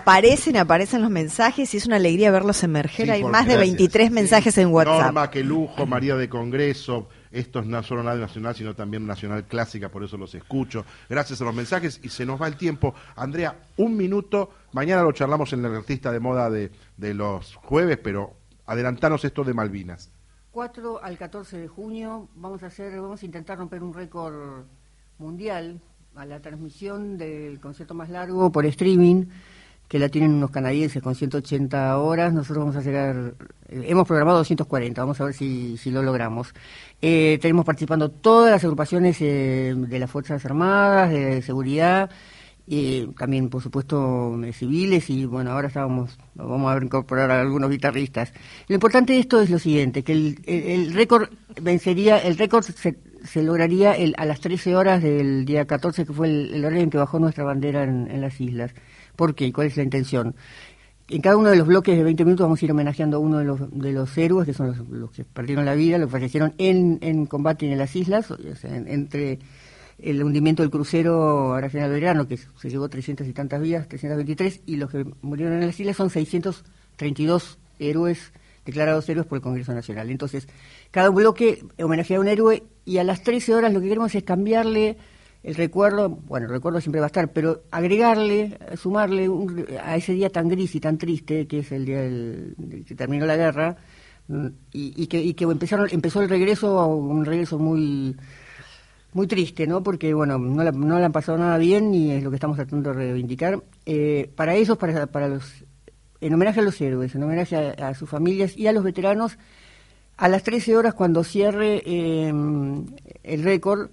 Speaker 3: aparecen, aparecen los mensajes y es una alegría verlos emerger.
Speaker 2: Sí,
Speaker 3: Hay
Speaker 2: por-
Speaker 3: más de
Speaker 2: gracias.
Speaker 3: veintitrés mensajes en WhatsApp.
Speaker 2: Norma, qué lujo, María de Congreso. Esto es no solo Radio Nacional, sino también Nacional Clásica, por eso los escucho. Gracias a los mensajes y se nos va el tiempo. Andrea, un minuto. Mañana lo charlamos en el artista de moda de, de los jueves, pero adelantanos esto de Malvinas.
Speaker 8: cuatro al catorce de junio vamos a hacer, vamos a intentar romper un récord mundial a la transmisión del concierto más largo por streaming, que la tienen unos canadienses con ciento ochenta horas. Nosotros vamos a llegar, eh, hemos programado doscientos cuarenta, vamos a ver si, si lo logramos. Eh, tenemos participando todas las agrupaciones eh, de las Fuerzas Armadas, de seguridad, y también, por supuesto, eh, civiles, y bueno, ahora estábamos, vamos a incorporar a algunos guitarristas. Lo importante de esto es lo siguiente, que el, el, el récord vencería, el récord se, se lograría el, a las trece horas del día catorce, que fue el, el horario en que bajó nuestra bandera en, en las islas. ¿Por qué? ¿Cuál es la intención? En cada uno de los bloques de veinte minutos vamos a ir homenajeando a uno de los, de los héroes, que son los, los que perdieron la vida, los que fallecieron en, en combate en las islas, o sea, en, entre el hundimiento del crucero Arsenal Belgrano, que se llevó trescientas y tantas vidas, trescientas veintitrés, y los que murieron en las islas son seiscientos treinta y dos héroes declarados héroes por el Congreso Nacional. Entonces, cada bloque homenajea a un héroe, y a las trece horas lo que queremos es cambiarle el recuerdo, bueno, el recuerdo siempre va a estar, pero agregarle, sumarle un, a ese día tan gris y tan triste, que es el día del, del que terminó la guerra, y, y que, y que empezaron, empezó el regreso, un regreso muy muy triste, ¿no? Porque, bueno, no la, no le han pasado nada bien, y es lo que estamos tratando de reivindicar. Eh, para ellos, para, para los, en homenaje a los héroes, en homenaje a, a sus familias y a los veteranos, a las trece horas, cuando cierre eh, el récord,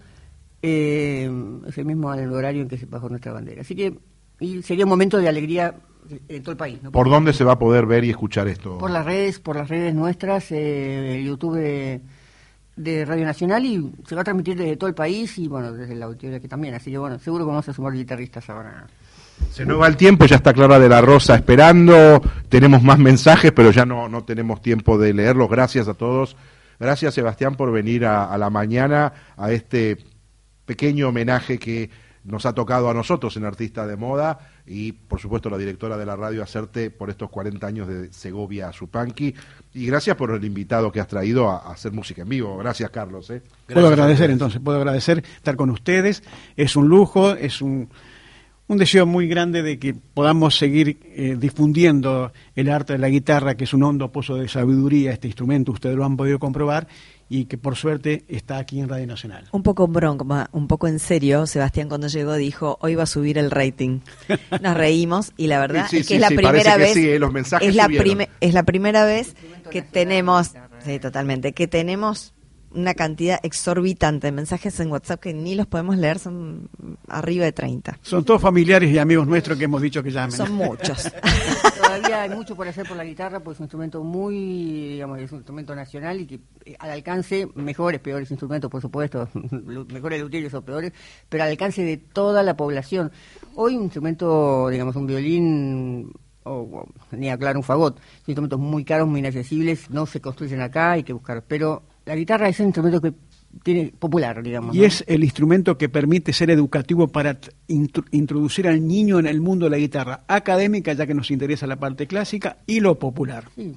Speaker 8: Eh, es el mismo horario en que se bajó nuestra bandera. Así que y sería un momento de alegría en todo el país, ¿no?
Speaker 2: ¿Por dónde se va a poder ver y escuchar esto?
Speaker 8: Por las redes, por las redes nuestras, eh, el YouTube de, de Radio Nacional, y se va a transmitir desde todo el país, y bueno, desde la auditoría aquí también. Así que bueno, seguro que vamos a sumar guitarristas ahora.
Speaker 2: Se nos va el tiempo, ya está Clara de la Rosa esperando, tenemos más mensajes, pero ya no, no tenemos tiempo de leerlos. Gracias a todos. Gracias, Sebastián, por venir a, a la mañana a este pequeño homenaje que nos ha tocado a nosotros en Artista de Moda, y por supuesto la directora de la radio hacerte por estos cuarenta años de Segovia Yupanqui, y gracias por el invitado que has traído a, a hacer música en vivo. Gracias, Carlos. ¿eh? Gracias.
Speaker 7: Puedo agradecer entonces, puedo agradecer estar con ustedes, es un lujo, es un, un deseo muy grande de que podamos seguir eh, difundiendo el arte de la guitarra, que es un hondo pozo de sabiduría, este instrumento, ustedes lo han podido comprobar, y que por suerte está aquí en Radio Nacional.
Speaker 3: Un poco en broma, un poco en serio, Sebastián cuando llegó dijo, hoy va a subir el rating. Nos reímos, y la verdad
Speaker 2: sí, sí,
Speaker 3: es que
Speaker 2: sí,
Speaker 3: es la
Speaker 2: sí,
Speaker 3: primera vez,
Speaker 2: sí, eh, los mensajes
Speaker 3: es la,
Speaker 2: subieron.
Speaker 3: prime, es la primera vez que tenemos, sí, totalmente, que tenemos una cantidad exorbitante de mensajes en WhatsApp que ni los podemos leer, son arriba de treinta.
Speaker 7: Son todos familiares y amigos nuestros que hemos dicho que llamen.
Speaker 3: Son muchos.
Speaker 8: Todavía hay mucho por hacer por la guitarra, porque es un instrumento muy, digamos, es un instrumento nacional, y que eh, al alcance, mejores, peores instrumentos, por supuesto, mejores luthieres o peores, pero al alcance de toda la población. Hoy un instrumento, digamos, un violín, o, o ni hablar un fagot, son instrumentos muy caros, muy inaccesibles, no se construyen acá, hay que buscar, pero la guitarra es un instrumento que tiene popular, digamos.
Speaker 7: Y
Speaker 8: ¿no?
Speaker 7: es el instrumento que permite ser educativo para intru- introducir al niño en el mundo de la guitarra académica, ya que nos interesa la parte clásica, y lo popular.
Speaker 8: Sí.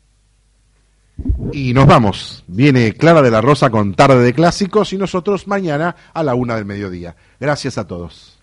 Speaker 2: Y nos vamos. Viene Clara de la Rosa con Tarde de Clásicos, y nosotros mañana a la una del mediodía. Gracias a todos.